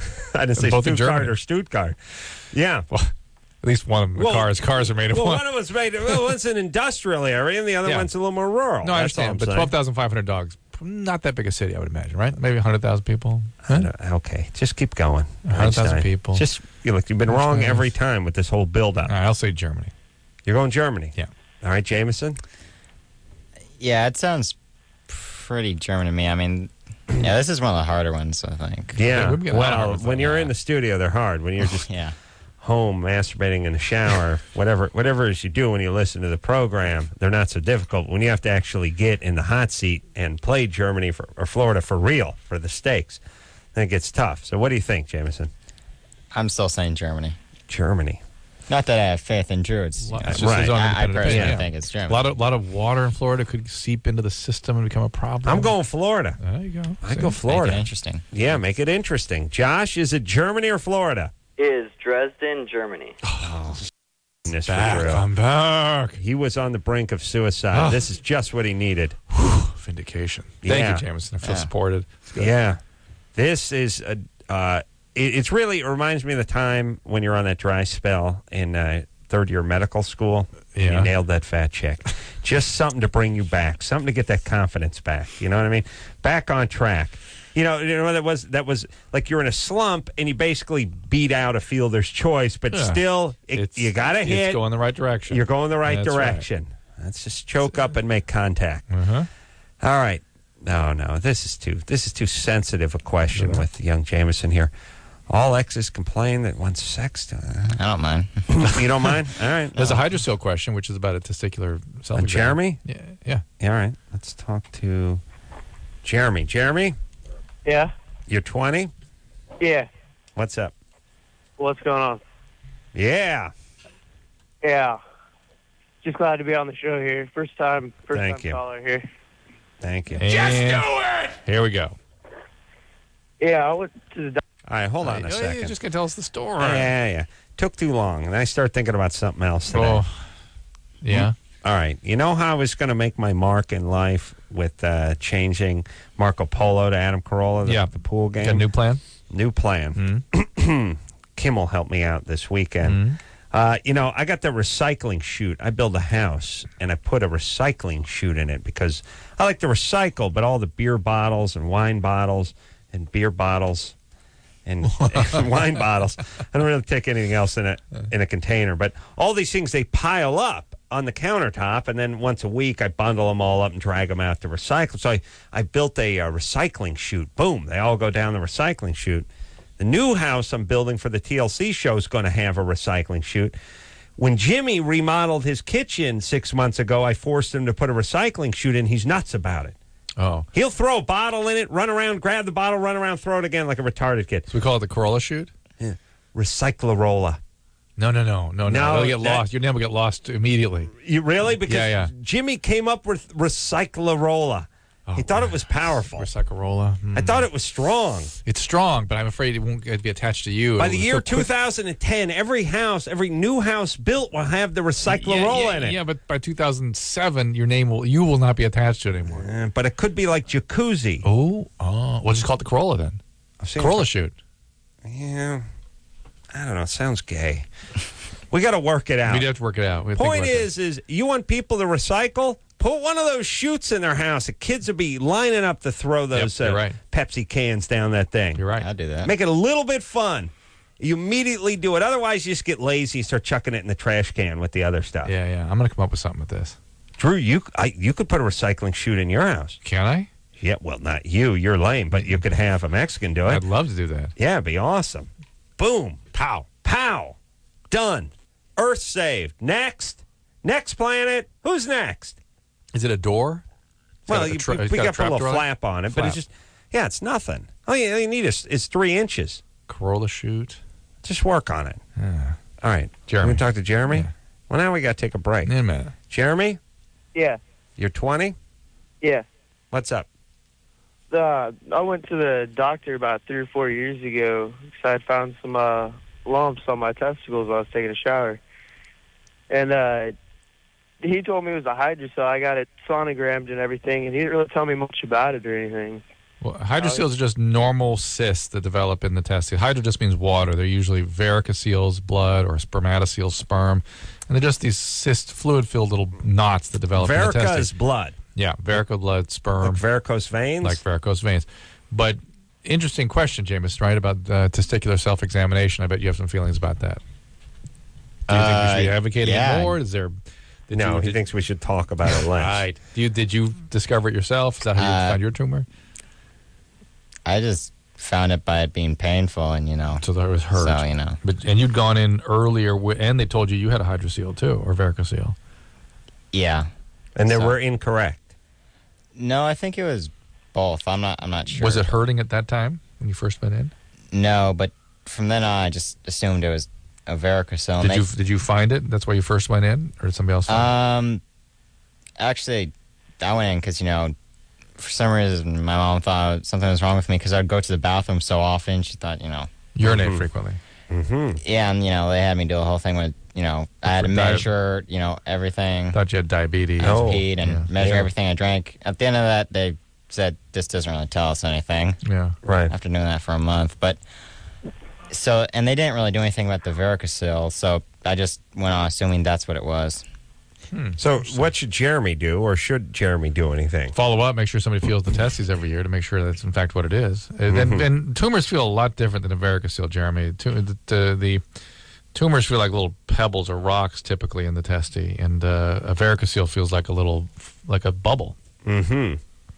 I didn't say Both in Stuttgart Germany. or Stuttgart. Yeah. Well, at least one of the Well- cars cars are made of Well, one. one of us made well, one's an industrial area and the other Yeah. one's a little more rural. No, I That's all I'm understand, but saying. twelve thousand five hundred dogs, not that big a city, I would imagine, right? Maybe one hundred thousand people. I Huh? don't- Okay, just keep going. one hundred thousand Einstein. people. Just you look, you've been wrong Einstein. every time with this whole build-up. All right, I'll say Germany. You're going Germany. Yeah. All right, Jameson. Yeah, it sounds pretty German to me. I mean, yeah, this is one of the harder ones, I think. Yeah. we've got a lot of Well, hard when ones. you're in the studio, they're hard. When you're just Yeah. home masturbating in the shower, whatever whatever it is you do when you listen to the program, they're not so difficult. When you have to actually get in the hot seat and play Germany for, or Florida for real, for the stakes, then it gets tough. So what do you think, Jameson? I'm still saying Germany. Germany. Not that I have faith in Drew. It's, Well, you know, it's just his own I, I independent personally opinion, yeah. think it's A Germany. lot of lot of water in Florida could seep into the system and become a problem. I'm going Florida. There you go. I See? go Make it Florida. interesting. Yeah, make it interesting. Josh, is it Germany or Florida? Is Dresden, Germany. Goodness for Back, Drew. I'm back. He was on the brink of suicide. Ah. This is just what he needed. Vindication. Thank Yeah. you, Jameson. I feel Yeah. supported. It's good. Yeah. This is a. Uh, it, it's really it reminds me of the time when you're on that dry spell in uh, third year medical school. And Yeah. you nailed that fat chick. Just something to bring you back, something to get that confidence back. You know what I mean? Back on track. You know, you know that was that was like you're in a slump and you basically beat out a fielder's choice, but Yeah. still it, It's- you got to it's hit. going the right direction. You're going the right That's right. direction. Let's just choke up and make contact. Uh-huh. All right. No, no. This is too this is too sensitive a question with young Jameson here. All exes complain that once sex. Uh, I don't mind. you don't mind? All right. There's a hydrocele question, which is about a testicular self And Jeremy? Yeah. Yeah. All right. Let's talk to Jeremy. Jeremy, Yeah, you're twenty? yeah. What's up? What's going on? Yeah. Yeah. Just glad to be on the show here. First time, first Thank time you. caller here. Thank you. And it! here we go. Yeah, I went to the doc- All right, hold on a Oh, second. You're just going to tell us the story. Yeah, yeah. Took too long, and I started thinking about something else today. Oh, yeah. All right. You know how I was going to make my mark in life with uh, changing Marco Polo to Adam Carolla, the, Yeah. the pool game? Got a new plan? New plan. Kim will help me out this weekend. Uh, you know, I got the recycling chute. I built a house, and I put a recycling chute in it because I like to recycle, but all the beer bottles and wine bottles and beer bottles and, and wine bottles, I don't really take anything else in a, in a container. But all these things, they pile up on the countertop, and then once a week, I bundle them all up and drag them out to recycle. So I, I built a uh, recycling chute. Boom, they all go down the recycling chute. The new house I'm building for the T L C show is going to have a recycling chute. When Jimmy remodeled his kitchen six months ago, I forced him to put a recycling chute in. He's nuts about it. Oh. He'll throw a bottle in it, run around, grab the bottle, run around, throw it again like a retarded kid. So we call it the Corolla chute? Yeah. Recyclarola. No, no, no, no, no. No, It'll get that- lost. Your name will get lost immediately. You really? Because Yeah, yeah. Jimmy came up with Recyclarola. he thought it was powerful. Recyclarola. Mm. I thought it was strong. It's strong, but I'm afraid it won't get- be attached to you. By It'll the year so quick- two thousand ten, every house, every new house built will have the yeah, Recyclarola yeah, in it. yeah, but by two thousand seven, your name will you will not be attached to it anymore. Uh, but it could be like jacuzzi. Oh, oh, well, just call it the Corolla then. I've seen Corolla it- chute. Yeah. I don't know. It sounds gay. We got to work it out. We'd have to work it out. We have to think Point about that. is, is you want people to recycle? Put one of those chutes in their house. The kids will be lining up to throw those Yep, uh, you're right. Pepsi cans down that thing. You're right. I'll do that. Make it a little bit fun. You immediately do it. Otherwise, you just get lazy and start chucking it in the trash can with the other stuff. Yeah, yeah. I'm going to come up with something with this. Drew, you I, you could put a recycling chute in your house. Can I? Yeah, well, not you. You're lame, but you could have a Mexican do it. I'd love to do that. Yeah, it'd be awesome. Boom. Pow. Pow. Done. Earth saved. Next. Next planet. Who's next? Is it a door? It's got Well, like a you, tra- we it's got a got a trap little door on it? flap on it, but Flap. it's just, yeah, it's nothing. All you, all you need is, is three inches. Corolla chute. Just work on it. Yeah. All right. Jeremy. You talk to Jeremy? Yeah. Well, now we got to take a break. In a minute. Jeremy, Yeah, you're twenty? yeah. What's up? Uh, I went to the doctor about three or four years ago because I had found some uh, lumps on my testicles while I was taking a shower. And uh, he told me it was a hydrocele. I got it sonogrammed and everything, and he didn't really tell me much about it or anything. Well, hydroceles are just normal cysts that develop in the testes. Hydro just means water. They're usually varicoceles, blood, or spermatoceles, sperm. And they're just these cyst, fluid-filled little knots that develop in the Verica testes. is blood. Yeah, varicose blood, sperm. Like varicose veins? Like varicose veins. But interesting question, Jameis, right, about uh, testicular self-examination. I bet you have some feelings about that. Do you think we should be Uh, advocating yeah. it more? Is there... Did no, you, he did, thinks we should talk about it less. Right. Do you, did you discover it yourself? Is that how you Uh, found your tumor? I just found it by it being painful, and you know. So that was hurt. So, you know. But and you'd gone in earlier, wi- and they told you you had a hydrocele too, or varicocele. Yeah. And they So- were incorrect. No, I think it was both. I'm not. I'm not sure. Was it hurting at that time when you first went in? No, but from then on, I just assumed it was a varicocele. and Did they- you did you find it? That's why you first went in, or did somebody else find Um, actually, I went in because, you know, for some reason, my mom thought something was wrong with me because I'd go to the bathroom so often. She thought, you know, it? Urinate frequently. Mm-hmm. yeah, and, you know, they had me do a whole thing with, you know, I had to For diet- measure, you know, everything. Thought you had diabetes. I Oh, peed and yeah. measure Yeah. everything I drank. At the end of that, they said, this doesn't really tell us anything Yeah. Right. after doing that for a month. But, so, and they didn't really do anything about the varicocele, so I just went on assuming that's what it was. So what should Jeremy do, or should Jeremy do anything? Follow up. Make sure somebody feels the testes every year to make sure that's in fact what it is. And, Mm-hmm. and tumors feel a lot different than a varicocele, Jeremy. Tu- The, the, the Tumors feel like little pebbles or rocks typically in the testy, and uh, a varicocele feels like a little, like a bubble. Mm-hmm.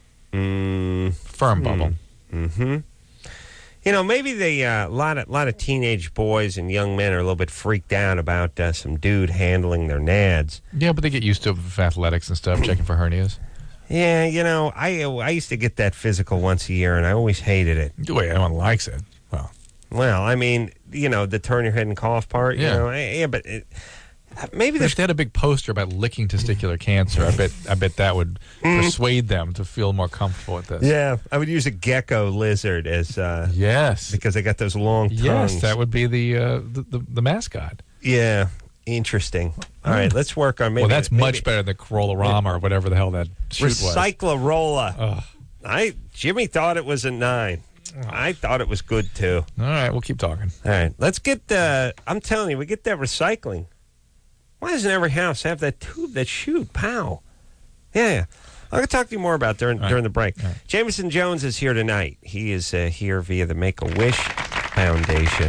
Mm. Firm bubble. Mm-hmm. You know, maybe the a uh, lot of lot of teenage boys and young men are a little bit freaked out about uh, some dude handling their nads. Yeah, but they get used to athletics and stuff, checking for hernias. Yeah, you know, I I used to get that physical once a year, and I always hated it. Wait, anyone likes it? Well, well, I mean, you know, the turn your head and cough part. Yeah. You know, I, yeah, but it, maybe but there's if they had a big poster about licking testicular cancer, I bet I bet that would persuade them to feel more comfortable with this. Yeah, I would use a gecko lizard as uh, yes, because they got those long tongues. Yes, that would be the uh, the, the the mascot. Yeah, interesting. All right, let's work on maybe. Well, that's maybe, much better than Corolla-Rama or whatever the hell that shoot was. Recyclarolla. Ugh. I Jimmy thought it was a nine. I thought it was good too. All right, we'll keep talking. All right, let's get. Uh, I'm telling you, we get that recycling. Why doesn't every house have that tube that shoot? Pow. Yeah, yeah. I'm going to talk to you more about during right. during the break. Right. Jameson Jones is here tonight. He is uh, here via the Make-A-Wish Foundation.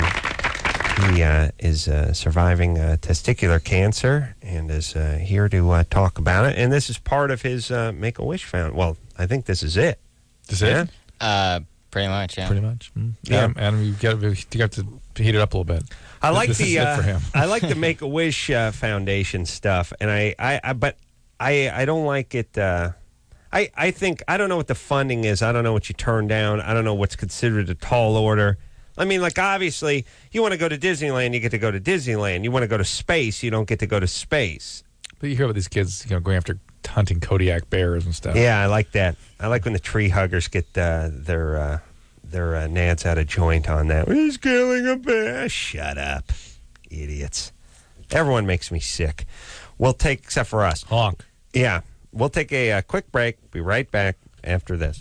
He uh, is uh, surviving uh, testicular cancer and is uh, here to uh, talk about it. And this is part of his uh, Make-A-Wish Foundation. Well, I think this is it. This yeah? it? Uh, pretty much, yeah. Pretty much. Mm. Yeah. Adam, Adam, you got you got to heat it up a little bit. I like this the is it uh, for him. I like the Make a Wish uh, Foundation stuff, and I, I, I but I I don't like it. Uh, I I think I don't know what the funding is. I don't know what you turn down. I don't know what's considered a tall order. I mean, like obviously, you want to go to Disneyland, you get to go to Disneyland. You want to go to space, you don't get to go to space. But you hear about these kids, you know, going after hunting Kodiak bears and stuff. Yeah, I like that. I like when the tree huggers get uh, their. Uh, Their uh, nads out of joint on that. He's killing a bear. Shut up, idiots. Everyone makes me sick. We'll take, except for us. Honk. Yeah. We'll take a, uh quick break. Be right back after this.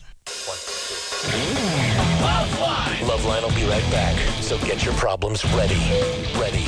Loveline. Loveline will be right back. So get your problems ready. Ready.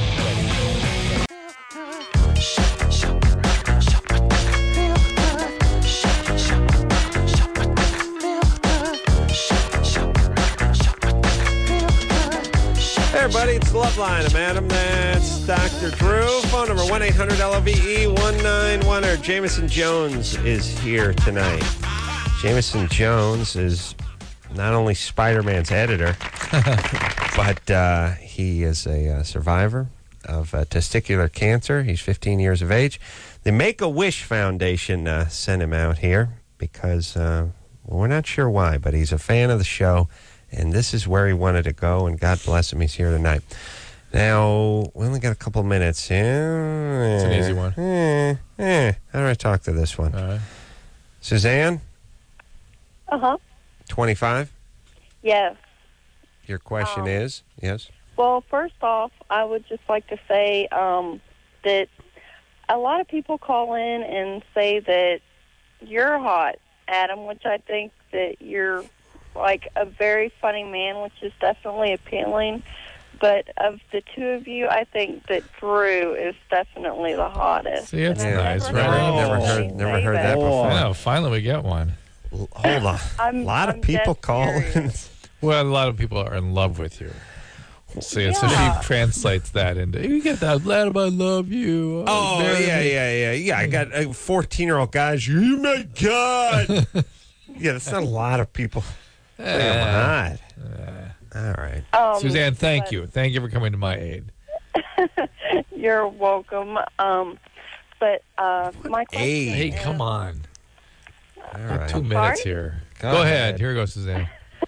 Hey, everybody, it's Loveline. I'm Adam. That's Doctor Drew. Phone number one eight hundred L O V E one nine one zero. Jameson Jones is here tonight. Jameson Jones is not only Spider-Man's editor, but uh, he is a uh, survivor of uh, testicular cancer. He's fifteen years of age. The Make-A-Wish Foundation uh, sent him out here because, uh, well, we're not sure why, but he's a fan of the show. And this is where he wanted to go, and God bless him, he's here tonight. Now, we only got a couple minutes. Yeah, It's an easy one. Eh, eh. How do I talk to this one? All right. Suzanne, Uh-huh. twenty-five. Yes. Your question Um, is? Yes? Well, first off, I would just like to say um, that a lot of people call in and say that you're hot, Adam, which I think that you're like a very funny man, which is definitely appealing. But of the two of you, I think that Drew is definitely the hottest. See, it's And I've nice, never right? heard Oh, never anybody heard- never say heard that before. Oh, finally we get one. L- Hold on. I'm- a lot I'm of people dead call in. serious. Well, a lot of people are in love with you. See, so Yeah. she translates that into, you get that, Adam, I love you. Oh, Marry yeah, me." yeah, yeah. Yeah, I got uh, fourteen-year-old guys. Oh, my God. Yeah, that's not a lot of people. Eh. God. All right. Um, Suzanne, thank but you. Thank you for coming to my aid. You're welcome. Um, but uh, my question Hey. Hey, is, come on. All Got right. two minutes sorry? here. Go Go, ahead. ahead. Here goes Suzanne.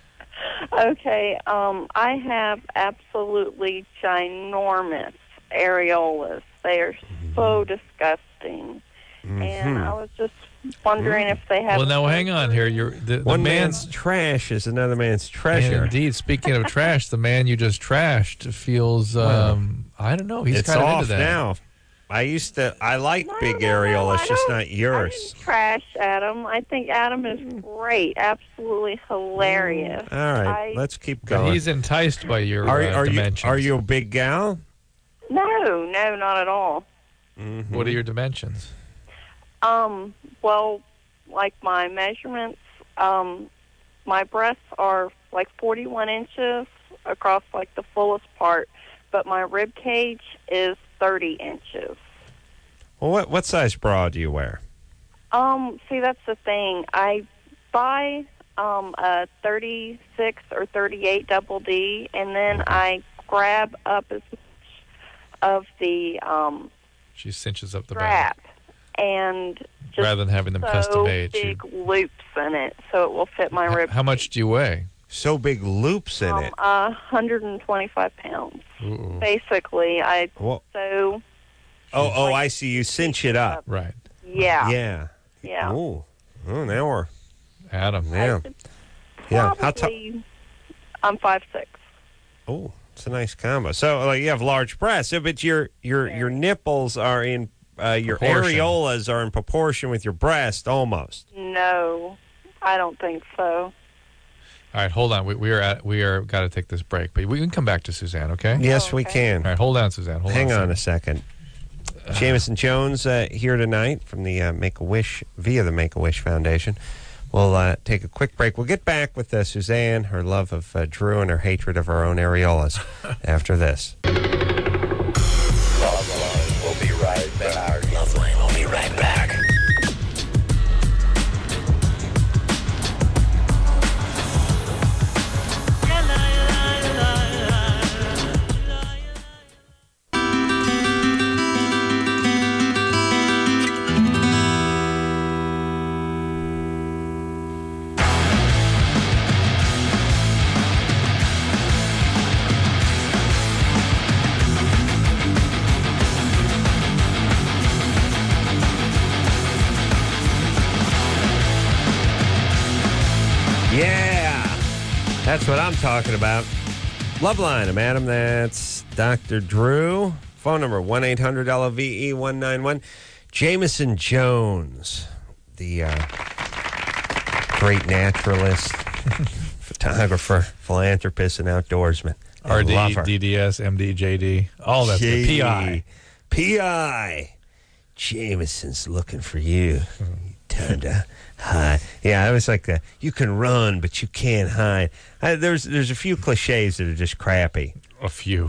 Okay, um, I have absolutely ginormous areolas. They are so disgusting. And I was just wondering if they have... Well, now hang on here. You're the, the One man's man's trash is another man's and treasure. indeed. Speaking of trash, the man you just trashed feels. Um, I don't know. He's It's kind of off into that. now. I used to. I like No, big no, no, areolas, I just don't- not I yours. didn't trash Adam. I think Adam is great, absolutely hilarious. All right, I- let's keep But going. he's enticed by your are uh, are you dimensions. are you a big gal? No, no, not at all. Mm-hmm. What are your dimensions? Um, well, like my measurements, um, my breasts are like forty-one inches across like the fullest part, but my rib cage is thirty inches. Well, what what size bra do you wear? Um, see, that's the thing. I buy um, a thirty-six or thirty-eight double D, and then I grab up as much of the um, She cinches up the strap back. and just Rather than having them so custom made. she- big loops in it, so it will fit my rib. How much do you weigh? So big loops in um, it. uh, one hundred twenty-five pounds. Ooh. Basically, I Well, so oh, oh, I see. You cinch it up. Right. yeah, Yeah. yeah. Ooh. Oh, now we're Adam. yeah. Yeah. How tall? Probably, I'm five six. Oh, it's a nice combo. So, like, you have large breasts, so, but your your your nipples are in uh, your Proportion. areolas are in proportion with your breast, almost. No, I don't think so. All right, hold on. We, we are at, we are got to take this break, but we can come back to Suzanne, okay? Yes, we okay. can. All right, hold on, Suzanne. Hold Hang on, on a second. Jameson Jones uh, here tonight from the uh, Make-A-Wish, via the Make-A-Wish Foundation. We'll uh, take a quick break. We'll get back with uh, Suzanne, her love of uh, Drew, and her hatred of her own areolas after this. Loveline will be right back. Loveline will be right back. Yeah, that's what I'm talking about. Loveline, I'm Adam. That's Doctor Drew. Phone number one eight hundred L O V E one nine one. Jameson Jones, the uh, great naturalist, photographer, philanthropist, and outdoorsman. I R D, love her. D D S, M D, J D, all that. Gee. P I. P I. Jameson's looking for you. Time to hide. Yeah, I was like, uh, you can run, but you can't hide. I, there's there's a few cliches that are just crappy. A few.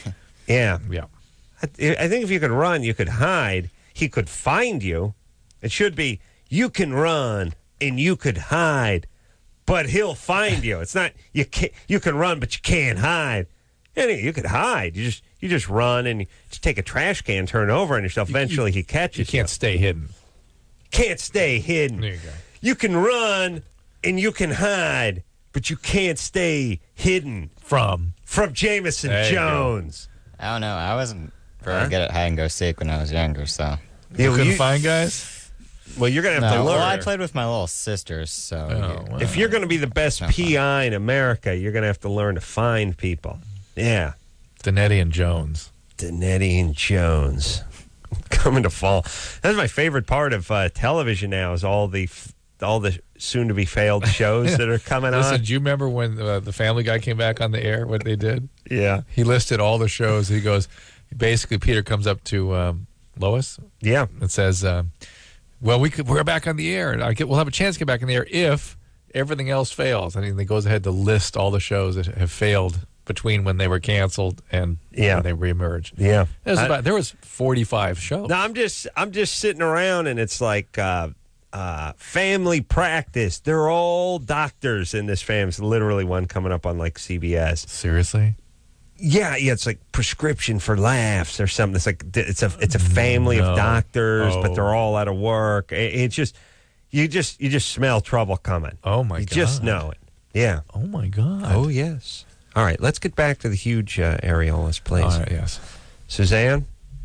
Yeah. Yeah. I, I think if you could run, you could hide. He could find you. It should be, you can run and you could hide, but he'll find you. It's not, you can you can run, but you can't hide. Yeah, you could hide. You just you just run and you just take a trash can, turn it over on yourself. Eventually, he catches You can't stay hidden. Can't stay hidden. There you go. You can run and you can hide, but you can't stay hidden From. from Jameson There you Jones. I don't know. I wasn't very Huh? good at hide and go seek when I was younger, so. You Yeah, couldn't you- find guys? Well, you're going to have No, to learn. well, I played with my little sisters, so. Oh, yeah. wow. If you're going to be the best No P I in America, you're going to have to learn to find people. Yeah. Danetti and Jones. Danetti and Jones. Coming to fall. That's my favorite part of uh, television now is all the f- all the soon-to-be failed shows that are coming Listen, on. do you remember when uh, the Family Guy came back on the air, what they did? Yeah. He listed all the shows. He goes, basically, Peter comes up to um, Lois Yeah. and says, um, well, we could, we're back on the air. And I get, we'll have a chance to get back on the air if everything else fails. And he goes ahead to list all the shows that have failed between when they were canceled and Yeah. when they reemerged. Yeah. There was, I- about, there was forty-five shows. No, I'm just I'm just sitting around and it's like uh, uh, family practice. They're all doctors in this family. It's literally one coming up on like C B S. Seriously? Yeah, yeah, it's like prescription for laughs or something. It's like it's a it's a family No. of doctors, Oh. but they're all out of work. It- It's just you just you just smell trouble coming. Oh, my you God. just know it. Yeah. Oh, my God. Oh yes. All right, let's get back to the huge uh, areolas, please. All right, yes. Suzanne.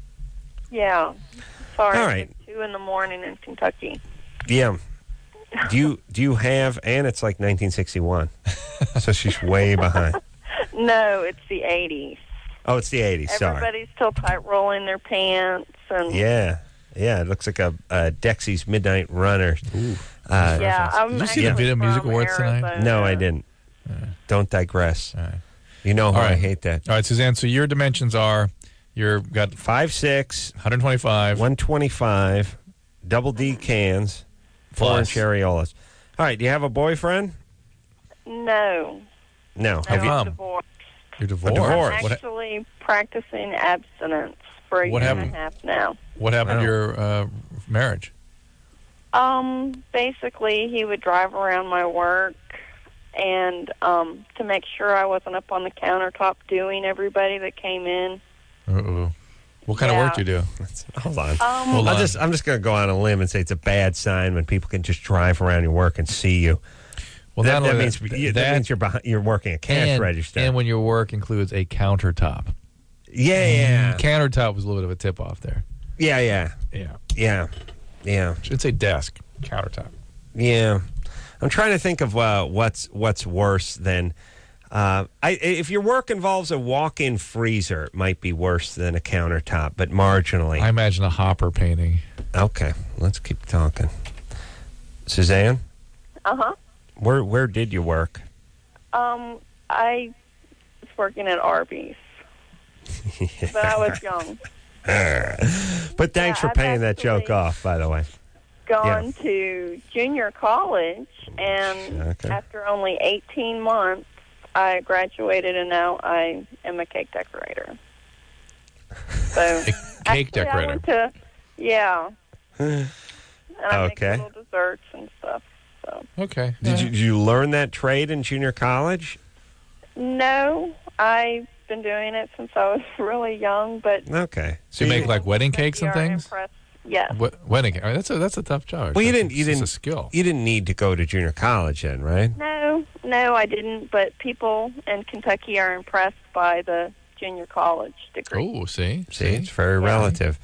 Yeah. Sorry. All right. It's two in the morning in Kentucky. Yeah. Do you do you have? And it's like nineteen sixty-one, so she's way behind. No, it's the eighties. Oh, it's the eighties. Sorry. Everybody's still tight rolling their pants and Yeah, yeah. It looks like a, a Dexy's Midnight Runner. Uh, yeah. I'm Did you see the actually Video Music from Awards tonight? Arizona. No, I didn't. Don't digress. All right. You know how All right. I hate that. All right, Suzanne, so your dimensions are you're got Five six, one twenty-five. one twenty-five, double D cans, four Plus. inch areolas. All right. Do you have a boyfriend? No. No. No, Have you? come? I'm divorced. You're divorced. divorce. I'm actually practicing abstinence for a What year happened? and a half now. What happened Wow. to your uh, marriage? Um, basically, he would drive around my work, and um, to make sure I wasn't up on the countertop doing everybody that came in. Uh-oh. What kind Yeah. of work do you do? Hold on. Um, Hold I'll on. just, I'm just going to go on a limb and say it's a bad sign when people can just drive around your work and see you. Well, that, not that only means that, you- that, that- means you're behind, you're working a cash and, register. and when your work includes a countertop. yeah, yeah, Countertop was a little bit of a tip off there. yeah, yeah, Yeah. yeah, yeah, Should say desk. Countertop. yeah. I'm trying to think of uh, what's what's worse than. Uh, I, if your work involves a walk-in freezer, it might be worse than a countertop, but marginally. I imagine a hopper painting. Okay, let's keep talking. Suzanne, uh-huh. where where did you work? Um, I was working at Arby's, but I was young. But thanks Yeah, for I've paying that joke actually- off, by the way. Gone to junior college, and Okay. after only eighteen months, I graduated, and now I am a cake decorator. So, A cake actually, decorator. I went to, yeah. And I Okay. make little desserts and stuff. So Okay. Did you, did you learn that trade in junior college? no, I've been doing it since I was really young, but Okay. So you make like wedding cakes and you are things? impressed. Yes. What, wedding cake. I mean, that's a that's a tough job. Well, you That's- didn't. You it's just didn't. a skill. You didn't need to go to junior college then, right? No, no, I didn't. But people in Kentucky are impressed by the junior college degree. Oh, see, See, it's very relative.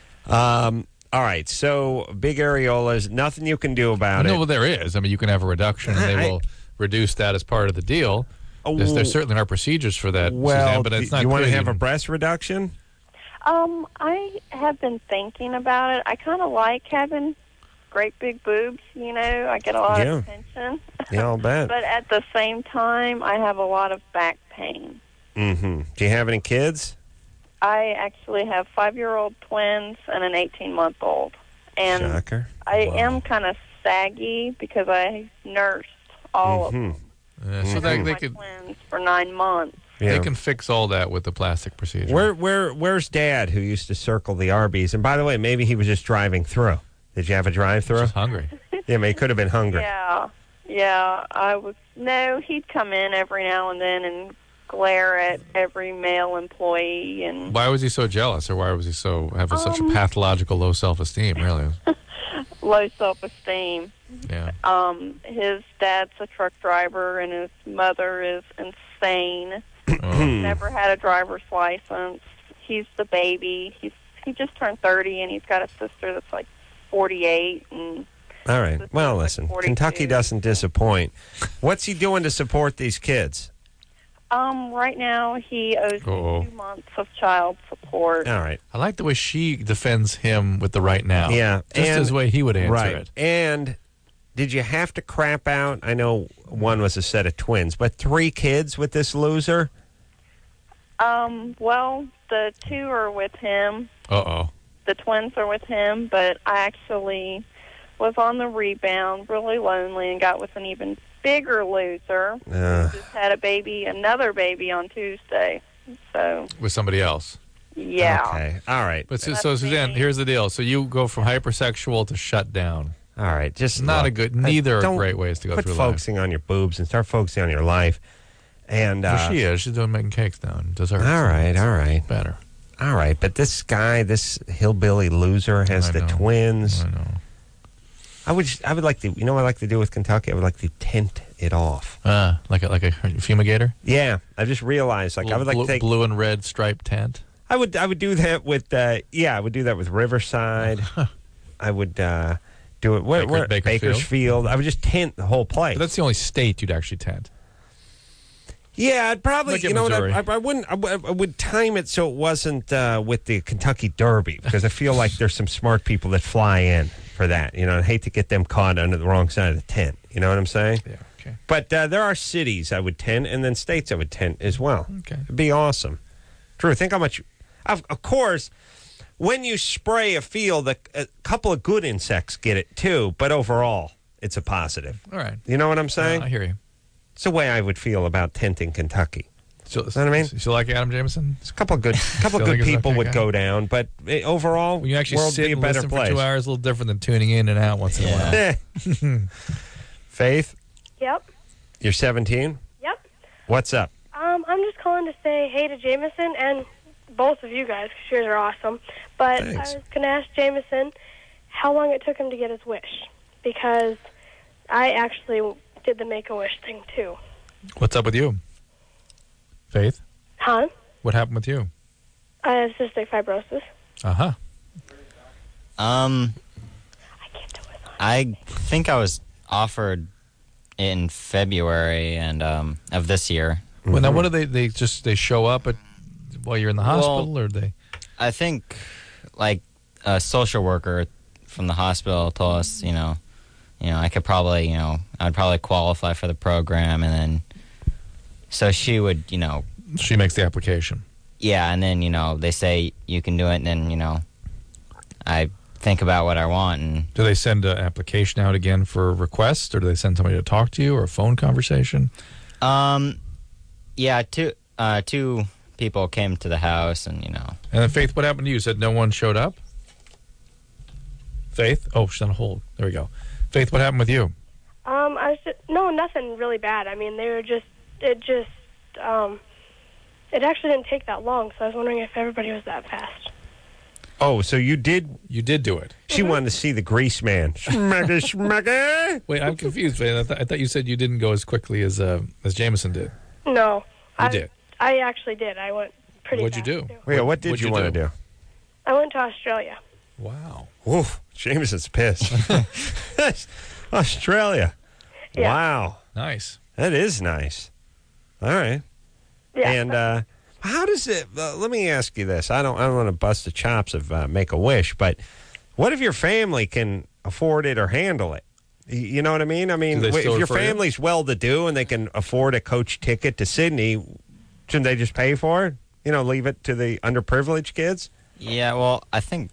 Um. All right. So big areolas. Nothing you can do about no, it. well, there is. I mean, you can have a reduction, and they I- will reduce that as part of the deal. There's, there certainly are procedures for that, Well, Suzanne, but it's do not. you want to clear have a you- breast reduction? Um, I have been thinking about it. I kind of like having great big boobs. You know, I get a lot Yeah. of attention. Yeah, I'll bet. But at the same time, I have a lot of back pain. Mm-hmm. Do you have any kids? I actually have five-year-old twins and an eighteen-month-old. And Shocker. I am kind of saggy because I nursed all Mhm. of them. Uh, so I they, nursed they my could twins for nine months. Yeah. they can fix all that with the plastic procedure. Where, where, where's Dad, who used to circle the Arby's? And by the way, maybe he was just driving through. Did you have a drive-through? Just hungry. Yeah, I mean, he could have been hungry. Yeah, yeah. I was no. He'd come in every now and then and glare at every male employee and Why was he so jealous, or why was he so have a, such a Um, pathological low self-esteem? Really? low self-esteem. Yeah. Um, his dad's a truck driver and his mother is insane. Oh. Never had a driver's license. He's the baby. He's he just turned thirty and he's got a sister that's like forty-eight and. All right. This Well, is like listen, forty-two. Kentucky doesn't disappoint. What's he doing to support these kids? Um, right now he owes Uh-oh. two months of child support. All right. I like the way she defends him with the right now. Yeah. Just and- as way he would answer right. it. And did you have to crap out? I know one was a set of twins, but three kids with this loser? Um, well, the two are with him. Uh-oh. The twins are with him, but I actually was on the rebound, really lonely, and got with an even bigger loser. Uh, Just had a baby, another baby on Tuesday. So, With somebody else. yeah. Okay. All right. But so, That's so Suzanne, me. here's the deal. So you go from hypersexual to shut down. All right. Just Not look, a good. I- Neither are don't great ways to go quit through life. focusing on your boobs and start focusing on your life. And uh, Well, she is. She's doing making cakes now and desserts. all right, all right, Better. all right. But this guy, this hillbilly loser, has I the know. twins. I know. I would, I would like to. You know what I like to do with Kentucky? I would like to tint it off. Ah, like a, like a fumigator. Yeah, I just realized, like, I would like blue, to take. blue and red striped tent. I would, I would do that with. Uh, yeah, I would do that with Riverside. I would uh, do it. Where, Baker- where, Bakersfield? Bakersfield. I would just tint the whole place. But that's the only state you'd actually tent. Yeah, I'd probably, Look at you know, what, Missouri. I, I wouldn't, I, would- I would time it so it wasn't uh, with the Kentucky Derby because I feel like there's some smart people that fly in for that. You know, I hate to get them caught under the wrong side of the tent. You know what I'm saying? Yeah. Okay. But uh, there are cities I would tent and then states I would tent as well. Okay. It'd be awesome. Drew, think how much, of, of course, when you spray a field, a, a couple of good insects get it too, but overall, it's a positive. All right. You know what I'm saying? Uh, I hear you. It's the way I would feel about tenting Kentucky. So, You know what I mean? You like Adam Jameson? There's a couple of good, couple Still good think he's people okay would guy? go down, but eh, overall, When you actually world sit be a and better listen place. for two hours, a little different than tuning in and out once in a while. Eh. Faith, Yep. you're seventeen. Yep. What's up? Um, I'm just calling to say hey to Jameson and both of you guys, because you guys are awesome. But Thanks. I was going to ask Jameson how long it took him to get his wish, because I actually did the Make-A-Wish thing, too. What's up with you? Faith? Huh? What happened with you? I have cystic fibrosis. Uh-huh. Um, I can't do it. I think I was offered in February and um of this year. Well, now, what do they, they just, they show up at, while you're in the hospital, Well, or they? I think, like, a social worker from the hospital told us, you know, you know, I could probably, you know, I'd probably qualify for the program, and then, so she would, you know, She makes the application. yeah, and then, you know, they say you can do it, and then, you know, I think about what I want, and Do they send an application out again for a request, or do they send somebody to talk to you, or a phone conversation? um, yeah, two uh two people came to the house, and you know, And then, Faith, what happened to you? You said no one showed up? Faith? Oh, she's on hold. There we go. Faith, what happened with you? Um, I was just, no, nothing really bad. I mean, they were just, it just, um, it actually didn't take that long, so I was wondering if everybody was that fast. Oh, so you did? You did do it. She wanted to see the Grease Man. Schmegga, schmegga. Wait, I'm confused, Faith. I, th- I thought you said you didn't go as quickly as uh, as Jameson did. No. You I, did. I actually did. I went pretty What'd you fast, do? too. Wait, what did What'd you, you want to do? do? I went to Australia. Wow. Oof, Jameson's pissed. Australia. Yeah. Wow. Nice. That is nice. All right. Yeah. And uh, how does it? Uh, let me ask you this. I don't. I don't want to bust the chops of uh, Make a Wish, but what if your family can afford it or handle it? Y- You know what I mean? I mean, Do they if still your refer you? family's well-to-do and they can afford a coach ticket to Sydney, shouldn't they just pay for it? You know, leave it to the underprivileged kids. yeah, well, I think,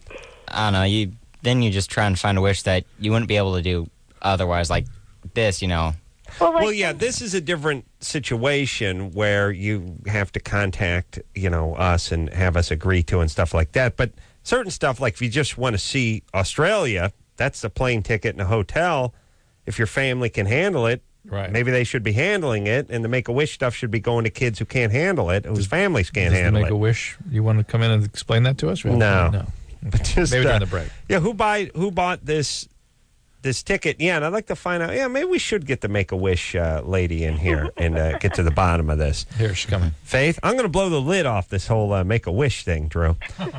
I don't know, you then you just try and find a wish that you wouldn't be able to do otherwise, like this, you know. well, like, Well, yeah, this is a different situation where you have to contact, you know, us and have us agree to and stuff like that. But certain stuff, like if you just want to see Australia, that's a plane ticket and a hotel. If your family can handle it, Right. maybe they should be handling it, and the Make-A-Wish stuff should be going to kids who can't handle it, whose families can't Does the handle Make a it. Wish? You want to come in and explain that to us? No. No. But just, Maybe uh, during the break. Yeah, who buy who bought this this ticket? Yeah, and I'd like to find out. Yeah, maybe we should get the Make-A-Wish uh, lady in here and uh, get to the bottom of this. Here, she's coming. Faith, I'm going to blow the lid off this whole uh, Make-A-Wish thing, Drew.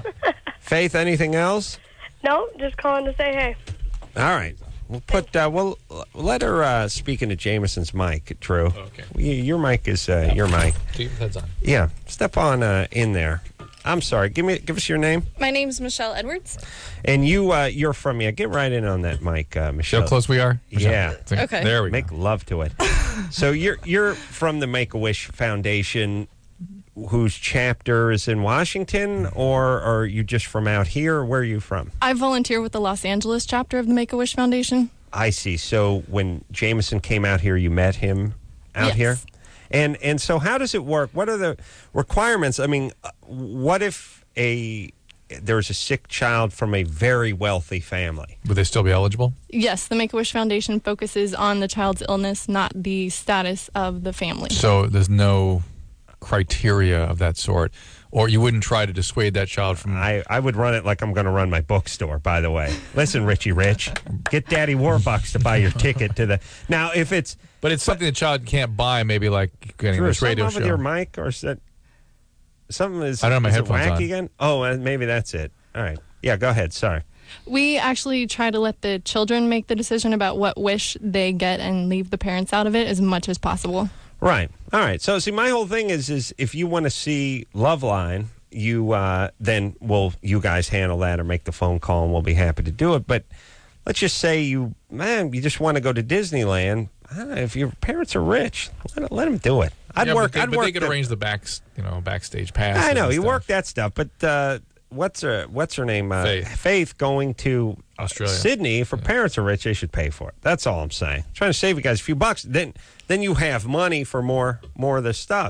Faith, anything else? no, just calling to say hey. All right. We'll put. Uh, we'll let her uh, speak into Jameson's mic, Drew. Okay. Y- Your mic is uh, your mic. Keep your heads on. Yeah, step on uh, in there. I'm sorry. Give me, give us your name. My name's Michelle Edwards. And you, uh, you're from. Yeah, get right in on that mic, uh, See Michelle. how close we are? Yeah. Okay. There we Make go. love to it. So you're you're from the Make-A-Wish Foundation, whose chapter is in Washington, or are you just from out here? Where are you from? I volunteer with the Los Angeles chapter of the Make-A-Wish Foundation. I see. So when Jameson came out here, you met him out Yes. here? And and so how does it work? What are the requirements? I mean, uh, what if a there's a sick child from a very wealthy family? Would they still be eligible? Yes, the Make-A-Wish Foundation focuses on the child's illness, not the status of the family. So there's no criteria of that sort, or you wouldn't try to dissuade that child from. I, I would run it like I'm going to run my bookstore, by the way. Listen, Richie Rich, get Daddy Warbucks to buy your ticket to the... Now, if it's... But it's something the child can't buy, maybe like getting Drew, this radio something show. with your mic, or is that... Something is... I don't have my is it headphones whack on. again? Oh, uh, maybe that's it. All right. Yeah, go ahead. Sorry. We actually try to let the children make the decision about what wish they get and leave the parents out of it as much as possible. Right. All right. So, see, my whole thing is, is if you want to see Loveline, you uh, then will you guys handle that or make the phone call, and we'll be happy to do it. But let's just say you, man, you just want to go to Disneyland. I don't know, if your parents are rich, let, let them do it. I'd Yeah, work. But they, I'd but work. they could the- arrange the back, you know, backstage pass. I know you work that stuff, but uh, what's her what's her name? Uh, Faith. Faith going to Australia. Sydney. If her parents are rich, they should pay for it. That's all I'm saying. Trying to save you guys a few bucks. Then then you have money for more more of this stuff.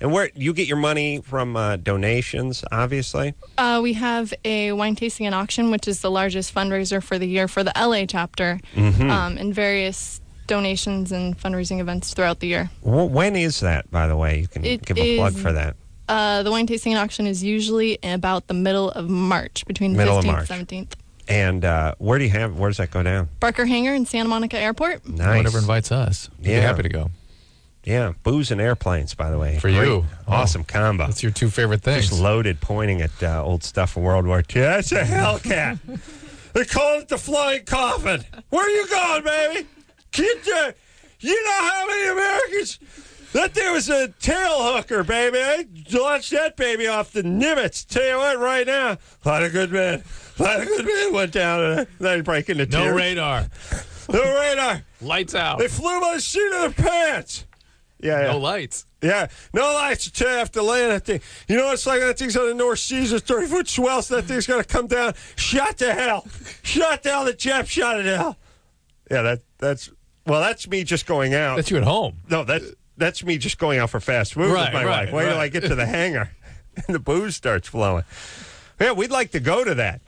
And where you get your money from uh, donations, obviously. Uh, we have a wine tasting and auction, which is the largest fundraiser for the year for the L A chapter, Mhm. um, and various donations and fundraising events throughout the year. Wh- When is that, by the way? You can It give a plug is- for that. Uh, the wine tasting and auction is usually about the middle of March, between the Middle of fifteenth March. and seventeenth. And uh, where do you have? Where does that go down? Barker Hangar in Santa Monica Airport. Nice. Whatever invites us. We'd Yeah. be happy to go. Yeah, booze and airplanes, by the way. For Great. you. Awesome Oh, combo. That's your two favorite things. Just loaded, pointing at uh, old stuff from World War Two. That's a Hellcat. They call it the flying coffin. Where are you going, baby? Kid, uh, you know how many Americans? That there was a tail hooker, baby. I launched that baby off the Nimitz. Tell you what, right now, a lot of good men. A lot of good men went down and they break into No tears. radar. No radar. Lights out. They flew by the seat of their pants. Yeah, yeah. No lights. Yeah, no lights until after land that thing. You know what it's like? That thing's on the North Seas, a thirty-foot swell, so that thing's going to come down. Shot to hell. Shot down, the Jap shot it hell. Yeah, that that's, well, that's me just going out. That's you at home. No, that's, that's me just going out for fast food Right, with my right, wife. Wait till right. I get to the hangar and the booze starts flowing. Yeah, we'd like to go to that.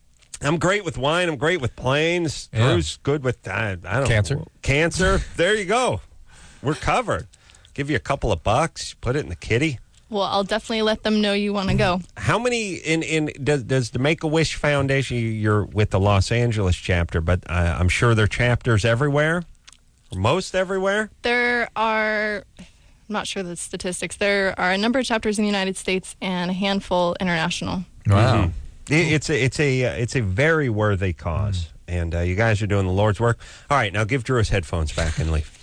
I'm great with wine. I'm great with planes. Yeah. Drew's good with, I, I don't Cancer. know. Cancer. There you go. We're covered. Give you a couple of bucks, put it in the kitty. Well, I'll definitely let them know you want to go. How many in in does, does the Make a Wish Foundation? You're with the Los Angeles chapter, but uh, I'm sure there are chapters everywhere, or most everywhere. There are, I'm not sure the statistics. There are a number of chapters in the United States and a handful international. Wow. Mhm. It, it's a it's a uh, it's a very worthy cause, and uh, you guys are doing the Lord's work. All right, now give Drew his headphones back and leave.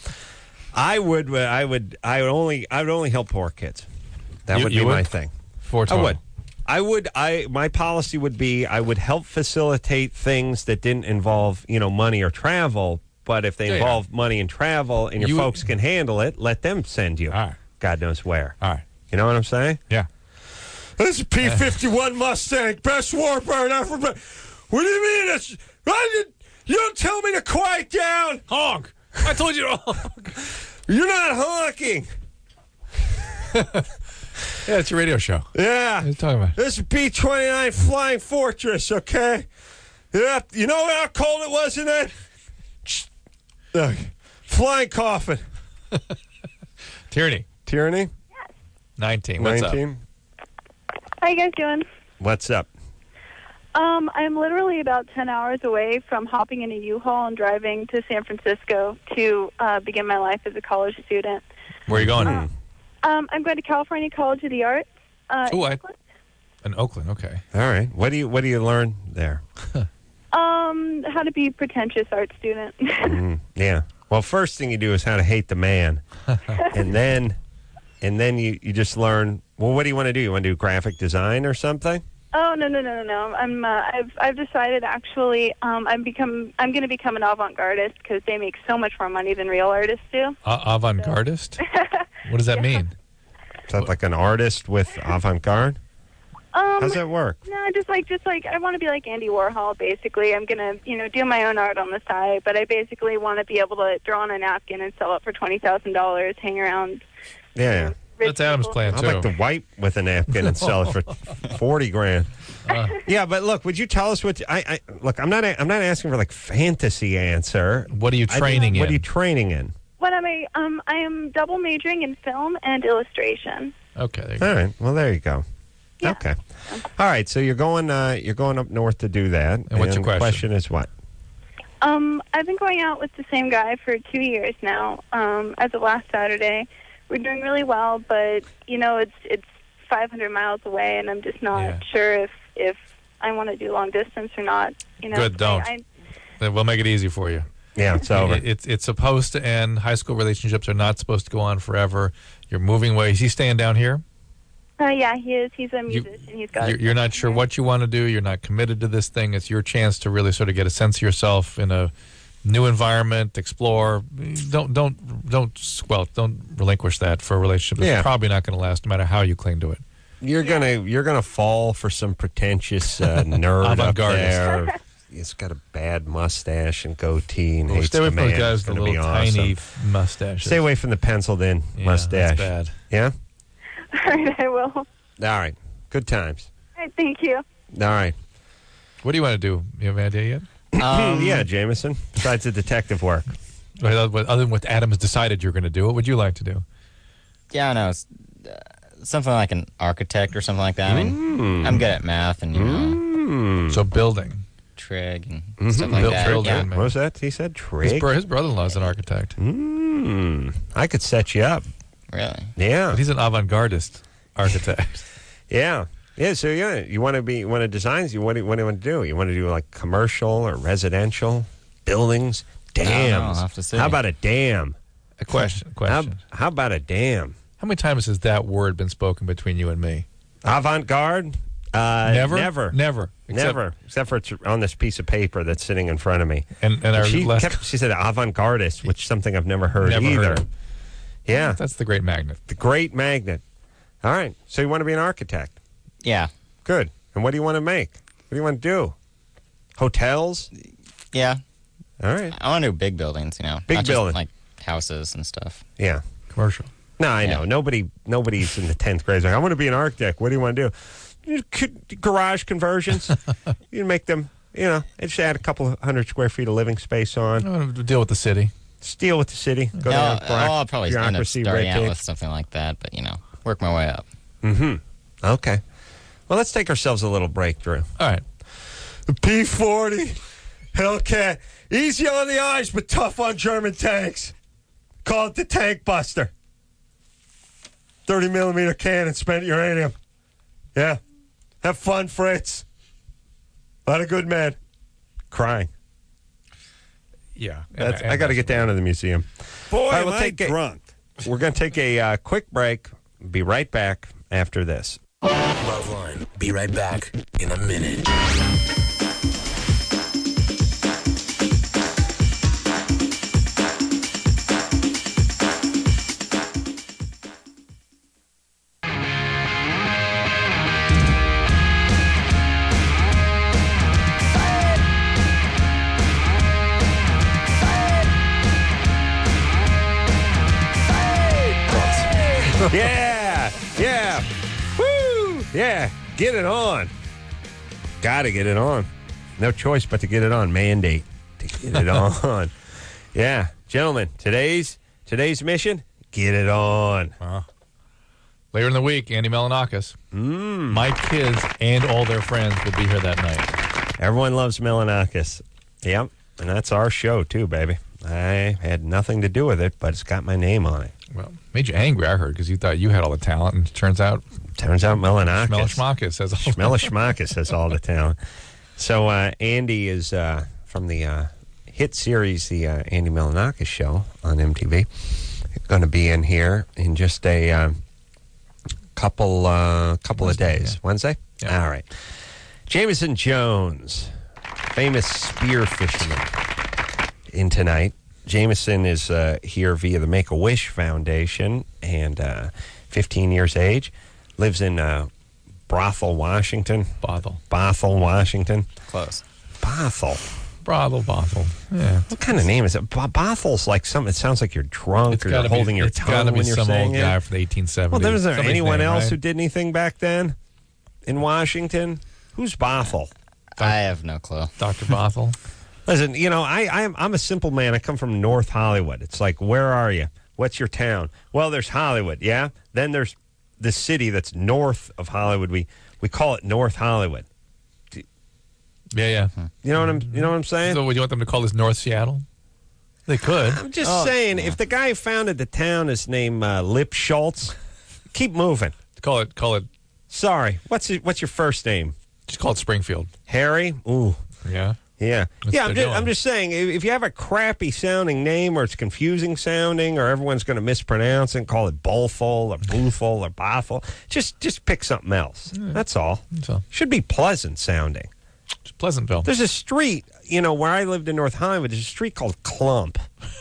I would uh, I would I would only I would only help poor kids. That You- would you be would? my thing. Four I total. would. I would. I my policy would be I would help facilitate things that didn't involve you know money or travel. But if they Yeah, yeah. involve money and travel, and your You- folks can handle it, let them send you. All right. God knows where. All right. You know what I'm saying? Yeah. This is a P fifty-one Mustang, best warbird ever. But what do you mean? It's, I did, you don't tell me to quiet down. Honk. I told you to honk. You're not honking. Yeah, it's your radio show. Yeah. What are you talking about? This is B twenty-nine Flying Fortress, okay? Yeah. You know how cold it was in that? Look, flying coffin. Tyranny. Tyranny? nineteen. What's nineteen. How you guys doing? What's up? Um, I'm literally about ten hours away from hopping in a U-Haul and driving to San Francisco to uh, begin my life as a college student. Where are you going? Um, I'm going to California College of the Arts. Uh, Ooh, in I- Oakland. In Oakland, okay. All right. What do you What do you learn there? Um, how to be a pretentious art student. Mm, yeah. Well, first thing you do is how to hate the man, and then, and then you, you just learn. Well, what do you want to do? You want to do graphic design or something? Oh no no no no no! I'm uh, I've I've decided actually um, I'm become I'm going to become an avant-gardist because they make so much more money than real artists do. Uh, avant-gardist? What does that mean? Is that like an artist with avant-garde? Um, How's that work? No, just like just like I want to be like Andy Warhol. Basically, I'm gonna you know do my own art on the side, but I basically want to be able to draw on a napkin and sell it for twenty thousand dollars. Hang around. Yeah, yeah. rich That's Adam's people. plan, I'd too. like to wipe with a napkin and sell it for forty grand. Uh, Yeah, but look, would you tell us what? I, I look. I'm not. I'm not asking for like fantasy answer. what are you I- training What are in? you training in? What am I? Um, I am double majoring in film and illustration. Okay, there you go. All right. Well, there you go. Yeah. Okay. All right. So you're going. Uh, you're going up north to do that. And what's your the question? question is what? Um, I've been going out with the same guy for two years now. Um, as of last Saturday, we're doing really well, but you know, it's it's five hundred miles away, and I'm just not Yeah. sure if if I want to do long distance or not. You know, Good, don't. I, I, Then we'll make it easy for you. Yeah, it's over. It, it's it's supposed to end. High school relationships are not supposed to go on forever. You're moving away. Is he staying down here? uh, yeah, he is. He's a musician. He's got. You're, you're not sure what you want to do. You're not committed to this thing. It's your chance to really sort of get a sense of yourself in a new environment, explore. Don't don't don't well don't relinquish that for a relationship that's Yeah. probably not going to last, no matter how you cling to it. You're gonna you're gonna fall for some pretentious uh, nerd up Avant-gardist. there. He's got a bad mustache and goatee and Well, hates stay away the from man. the guys It's with the gonna little be awesome. tiny mustaches. Stay away from the penciled in Yeah, mustache. That's bad. Yeah. All right, I will. All All right. Good times. right, thank you. All right. What do you want to do? You have an idea yet? Um, yeah, Jameson. Besides the detective work. Other than what Adam has decided you're going to do, what would you like to do? Yeah, I know. It's, uh, something like an architect or something like that. I mean, Mm. I'm good at math and, you know, Mm. So building. trig and Mhm. stuff like Build- that. build Yeah. in, man. What was that? He said His, trig. bro- his brother-in-law is an architect. Mm. I could set you up. Really? Yeah. But he's an avant-gardist architect. Yeah. Yeah, so yeah, you want to be, you want to design, you what do, what do you want to do? You want to do like commercial or residential, buildings, don't know, dams. I'll have to see. How about a dam? A question. How, Question. how about a dam? How many times has that word been spoken between you and me? Avant-garde? Uh, Never? Never. Never. Except- Never. Except for it's on this piece of paper that's sitting in front of me. And, and our she, last, kept, she said avant-gardist, which is something I've never heard Never either. heard of. Yeah. That's the great magnet. The great magnet. All right. So you want to be an architect? Yeah. Good. And what do you want to make? What do you want to do? Hotels? Yeah. All right. I want to do big buildings, you know. Big not building. Just, like houses and stuff. Yeah. Commercial. No, I Yeah. know. Nobody, nobody's in the tenth grade. Like, I want to be an architect. What do you want to do? You could- Garage conversions. You make them, you know, and just add a couple of hundred square feet of living space on. I want to deal with the city. Steal with the city. Go No, down oh, bureauc- I'll probably end up bureaucracy, starting red out tape. with something like that, but, you know, work my way up. Mm-hmm. Okay. Well, let's take ourselves a little break, Drew. All right. The P forty Hellcat. Easy on the eyes, but tough on German tanks. Call it the Tank Buster. thirty millimeter cannon, spent uranium. Yeah. Have fun, Fritz. A lot of good men. Crying. Yeah. That's, I got to get down to the museum. Boy, All right, am we'll I take a- drunk. We're going to take a uh, quick break. Be right back after this. Loveline. Be right back in a minute. Yeah, yeah, woo, yeah. Get it on. Got to get it on. No choice but to get it on. Mandate to get it on. Yeah, gentlemen. Today's today's mission: get it on. Uh, later in the week, Andy Melanakis. Mm. My kids and all their friends will be here that night. Everyone loves Melanakis. Yep, and that's our show too, baby. I had nothing to do with it, but it's got my name on it. Well, made you angry, I heard, because you thought you had all the talent, and it turns out Turns out Melanakis. Schmelishmakis has all the Schmelishmakis has all the talent. So uh, Andy is uh, from the uh, hit series, the uh, Andy Melanakis Show on M T V. Going to be in here in just a uh, couple uh, couple Wednesday, of days. yeah. Wednesday? Yeah. All right. Jameson Jones, famous spear fisherman, in tonight. Jameson is uh, here via the Make-A-Wish Foundation and uh, fifteen years age. Lives in uh, Bothell, Washington. Bothell. Bothell, Washington. Close. Bothell. Brothel, Bothell. Yeah. What kind of name is it? Bo- Bothell's like some. It sounds like you're drunk It's or got you're to holding be, your it's tongue gotta be when you're some saying old it. guy from the eighteen seventies. Well, was there Somebody's anyone name, else right? who did anything back then in Washington? Who's Bothell? I have no clue. Doctor Bothell? Listen, you know, I, I'm I'm a simple man. I come from North Hollywood. It's like, where are you? What's your town? Well, there's Hollywood, yeah? Then there's the city that's north of Hollywood. We we call it North Hollywood. Yeah, yeah. You know what I'm you know what I'm saying? So would you want them to call this North Seattle? They could. I'm just Oh, saying, yeah. if the guy who founded the town is named uh, Lip Schultz, keep moving. Call it, call it, Sorry, what's it, what's your first name? just call it Springfield. Harry? Ooh, Yeah. yeah, That's yeah. what I'm they're just, I'm doing. just saying, if if you have a crappy sounding name or it's confusing sounding, or everyone's going to mispronounce it and call it Bolful or Boothful or Bothel, just just pick something else. That's all. So, Should be pleasant sounding. it's Pleasantville. There's a street, you know, where I lived in North Hollywood. There's a street called Clump,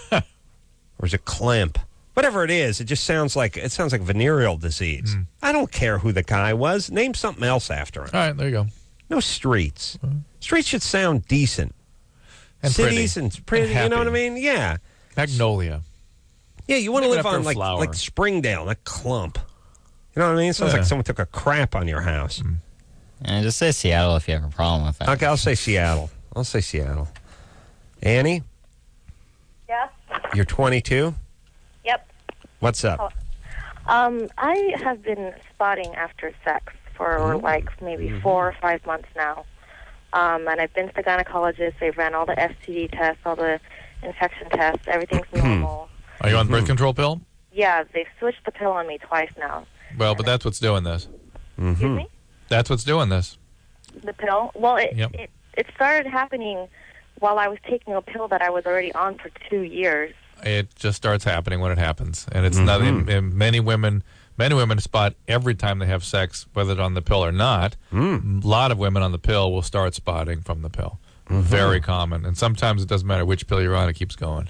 or is it Clamp? Whatever it is, it just sounds like it sounds like venereal disease. Mm. I don't care who the guy was. Name something else after him. All right, there you go. No streets. Streets should sound decent. And Cities pretty. and pretty. And you know what I happy. mean? Yeah. Magnolia. Yeah. You want to Name it live after on a like flower. like Springdale, like Clump. You know what I mean? It sounds Yeah. like someone took a crap on your house. And just say Seattle if you have a problem with that. Okay, I'll say Seattle. I'll say Seattle. Annie, Yeah. you're twenty-two? Yep. What's up? Um, I have been spotting after sex for like maybe four or five months now. Um, and I've been to the gynecologist. They've ran all the S T D tests, all the infection tests. Everything's normal. Are you on the birth control pill? Yeah, they've switched the pill on me twice now. Well, but that's what's doing this. Excuse me? That's what's doing this. The pill? Well, it, Yep. it it started happening while I was taking a pill that I was already on for two years. It just starts happening when it happens, and it's Mhm. nothing. And many women, many women spot every time they have sex, whether they're on the pill or not. Mm. A lot of women on the pill will start spotting from the pill. Mhm. Very common, and sometimes it doesn't matter which pill you're on; it keeps going.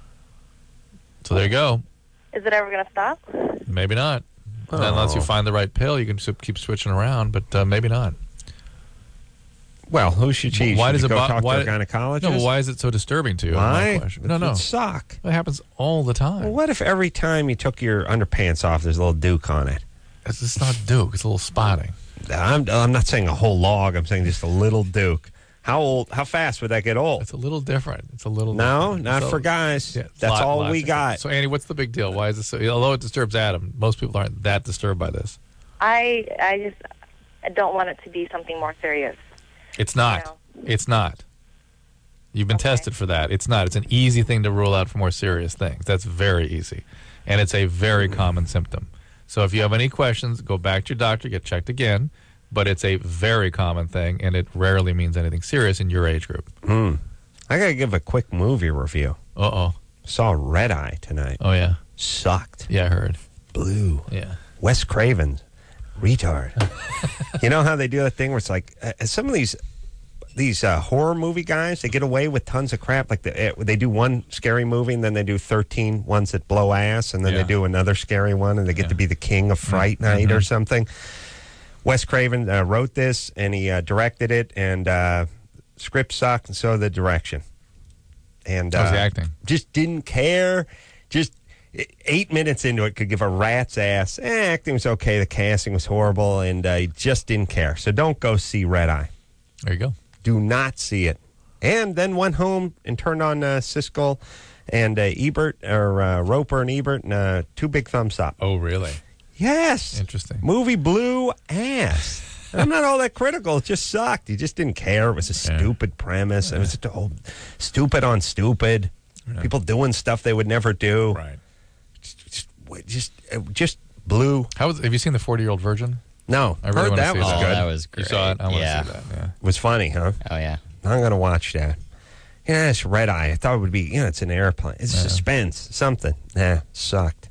So there you go. Is it ever going to stop? Maybe not, unless you Oh. find the right pill. You can just keep switching around, but uh, maybe not. Well, who should she? Why should does you it go bo- talk why, to a gynecologist? No, but why is it so disturbing to you? is my Why? question. No, no. It would suck. It happens all the time. Well, what if every time you took your underpants off, there's a little duke on it? It's, it's not Duke. It's a little spotting. I'm, I'm not saying a whole log. I'm saying just a little duke. How old? How fast would that get old? It's a little different. It's a little No, different. not So- for guys. Yeah, it's That's lot- all lot we different. got. So, Annie, what's the big deal? Why is this so? Although it disturbs Adam, most people aren't that disturbed by this. I I just I don't want it to be something more serious. It's not. No. It's not. You've been tested for that. It's not. It's an easy thing to rule out for more serious things. That's very easy. And it's a very common symptom. So if you have any questions, go back to your doctor, get checked again. But it's a very common thing, and it rarely means anything serious in your age group. Hmm. I gotta give a quick movie review. Uh oh. Saw Red Eye tonight. Oh, yeah. Sucked. Yeah, I heard. Blue. Yeah. Wes Craven, retard. You know how they do that thing where it's like uh, some of these these uh, horror movie guys, they get away with tons of crap. Like the, uh, they do one scary movie and then they do thirteen ones that blow ass, and then Yeah. they do another scary one and they get Yeah. to be the king of Fright Night or something. Wes Craven uh, wrote this and he uh, directed it, and uh, script sucked, and so the direction. And How's uh, the acting? just didn't care. Just eight minutes into it, could give a rat's ass. Eh, acting was okay. The casting was horrible, and uh, he just didn't care. So don't go see Red Eye. There you go. Do not see it. And then went home and turned on uh, Siskel and uh, Ebert, or uh, Roper and Ebert, and uh, two big thumbs up. Oh, really? Yes. Interesting. Movie blew ass. And I'm not all that critical. It just sucked. He just didn't care. It was a Yeah. stupid premise. It was just oh, stupid on stupid. Yeah. People doing stuff they would never do. Right. Just, just, it just blew. How was, have you seen The forty-Year-Old Virgin? No, I really heard wanna that see was that. Oh, good. that was You great. saw it? I want yeah. to see that, yeah. was funny, huh? Oh, yeah. I'm gonna watch that. Yeah, it's Red Eye. I thought it would be, you know, it's an airplane. It's Yeah. suspense, something. Nah, sucked.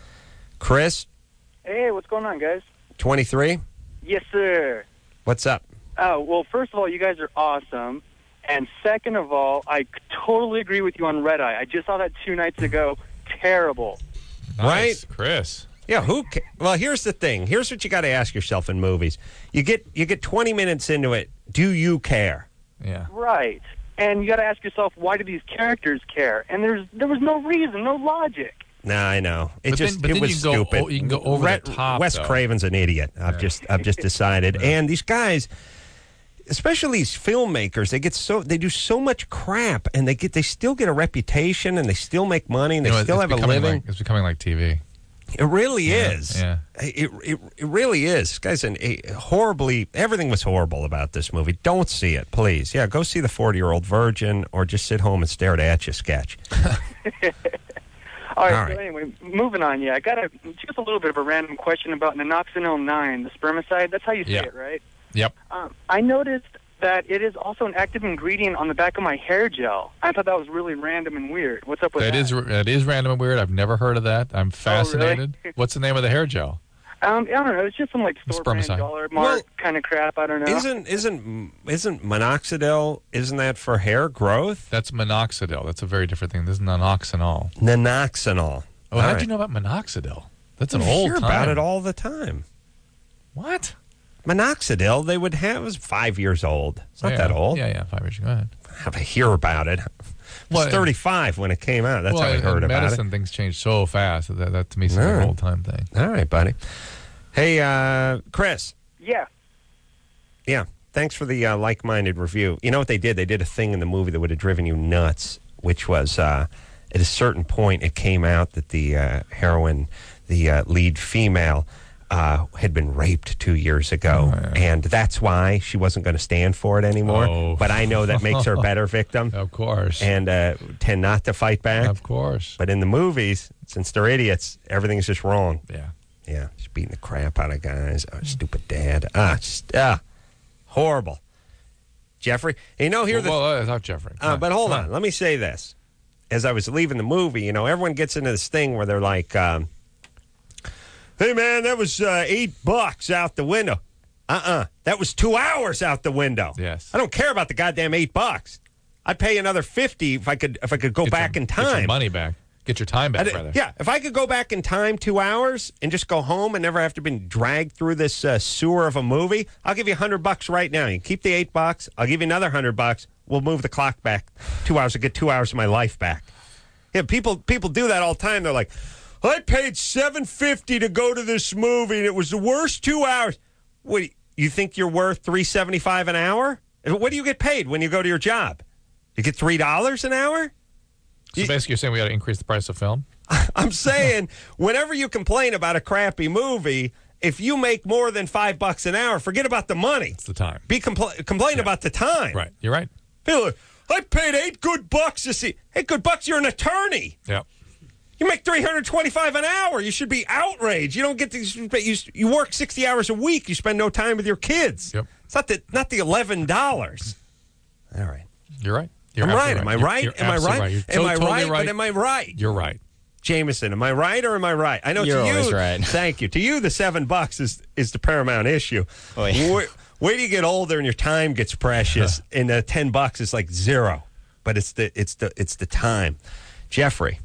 Chris, Hey, what's going on, guys? twenty-three. Yes, sir. What's up? Oh, well, first of all, you guys are awesome. And second of all, I totally agree with you on Red Eye. I just saw that two nights ago. Terrible. Nice. Chris. Yeah, who? Ca- well, here's the thing. Here's what you got to ask yourself in movies. You get you get twenty minutes into it. Do you care? Yeah. Right. And you got to ask yourself, why do these characters care? And there's there was no reason, no logic. Nah, I know. It But just then- but it then was you can go stupid. o- you can go over the top, Wes though. Craven's an idiot. I've Yeah. just I've just decided. And these guys, especially these filmmakers, they get so they do so much crap, and they get they still get a reputation, and they still make money, and they You know, still it's have a becoming living. Like, it's becoming like T V. It really Yeah, is. yeah. It, it it really is. This guy's an a, horribly. Everything was horrible about this movie. Don't see it, please. Yeah, go see the forty-year-old virgin, or just sit home and stare at Etch a Sketch. All right, All so right. anyway, moving on. Yeah, I got a, just a little bit of a random question about nanoxynol nine, the spermicide. That's how you say Yeah. it, right? Yep. Um, I noticed that it is also an active ingredient on the back of my hair gel. I thought that was really random and weird. What's up with That that? is that is random and weird. I've never heard of that. I'm fascinated. What's the name of the hair gel? Um, I don't know. It's just some like store brand Spermicide. dollar mark Well, kind of crap. I don't know. Isn't isn't isn't minoxidil? Isn't that for hair growth? That's minoxidil. That's a very different thing. This is nanoxynol. Nanoxynol. Oh, All how'd right. you know about minoxidil? That's an You old hear time. about it all the time. What? Minoxidil, they would have, it was five years old. It's not yeah. that old. Yeah, yeah, five years. Go ahead. How I hear about it. I was Well, thirty-five when it came out. That's well, how I in heard about medicine, it. things change so fast that that to me seems All like right. an old time thing. All right, buddy. Hey, uh, Chris. Yeah. Yeah. Thanks for the uh, like-minded review. You know what they did? They did a thing in the movie that would have driven you nuts, which was uh, at a certain point it came out that the uh, heroine, the uh, lead female, uh, had been raped two years ago. Oh, yeah. And that's why she wasn't going to stand for it anymore. Oh. But I know that makes her a better victim. Of course. And uh, tend not to fight back. Of course. But in the movies, since they're idiots, everything's just wrong. Yeah. Yeah. Just beating the crap out of guys. Oh, stupid dad. Ah, just, ah. Horrible. Jeffrey, you know, here well, the... Well, I thought Jeffrey. Uh, but hold on. Let me say this. As I was leaving the movie, you know, everyone gets into this thing where they're like, um, hey, man, that was uh, eight bucks out the window. Uh-uh. That was two hours out the window. Yes. I don't care about the goddamn eight bucks. I'd pay another fifty if I could if I could go get back your, in time. Get your money back. Get your time back, I'd, rather. Yeah, if I could go back in time two hours and just go home and never have to been dragged through this uh, sewer of a movie, I'll give you a hundred bucks right now. You keep the eight bucks. I'll give you another hundred bucks. We'll move the clock back two hours to get two hours of my life back. Yeah, people people do that all the time. They're like, I paid seven fifty to go to this movie and it was the worst two hours. What, you think you're worth three seventy five an hour? What do you get paid when you go to your job? You get three dollars an hour? So basically, you're saying we got to increase the price of film? I'm saying, whenever you complain about a crappy movie, if you make more than five bucks an hour, forget about the money. It's the time. Be compl- complain yeah. about the time. Right. You're right. People, I paid eight good bucks to see. Eight good bucks. You're an attorney. Yeah. You make three hundred twenty-five an hour. You should be outraged. You don't get to. You, you work sixty hours a week. You spend no time with your kids. Yep. It's not the not the eleven dollars. All right. You're right. You're I'm right. right. Am I right? You're, you're am I right? right. Am I totally right? right? But am I right? You're right. Jameson, am I right or am I right? I know You're to you. always right. Thank you. To you, the seven bucks is is the paramount issue. Oh, yeah. Wait, wait till you get older and your time gets precious, and the ten bucks is like zero. But it's the it's the it's the time. Jeffrey.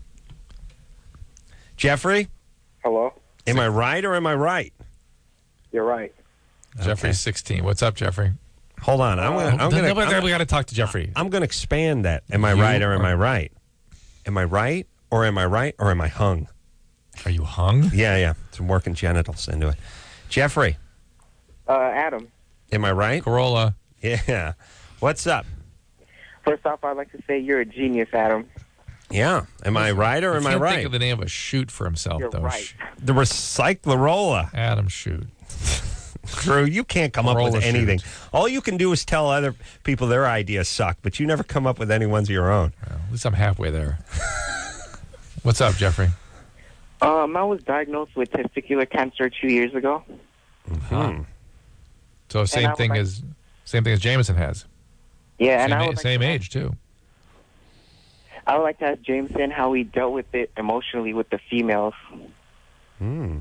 Jeffrey. Hello. Am I right or am I right? You're right. Jeffrey's Okay. sixteen. What's up, Jeffrey? Hold on. I'm gonna. I'm gonna. we I'm, got to talk to Jeffrey. I'm going to expand that. Am I You right or am are- I right? Am I right or am I right or am I hung? Are you hung? Yeah, yeah. Some working genitals into it. Jeffrey. Uh, Adam. Am I right? Corolla. Yeah. What's up? First off, I'd like to say you're a genius, Adam. Yeah. Am I right or I am I can't right? think of the name of a shoot for himself, You're though. right. The Recyclerola. Adam Shoot. Drew, you can't come up Corolla with anything. shoot. All you can do is tell other people their ideas suck, but you never come up with any ones of your own. Well, at least I'm halfway there. What's up, Jeffrey? Um, I was diagnosed with testicular cancer two years ago. Hmm. So same I would thing like- as same thing as Jameson has. Yeah, and Same, I a- would like same to age too. I would like to ask Jameson how he dealt with it emotionally with the females. Hmm.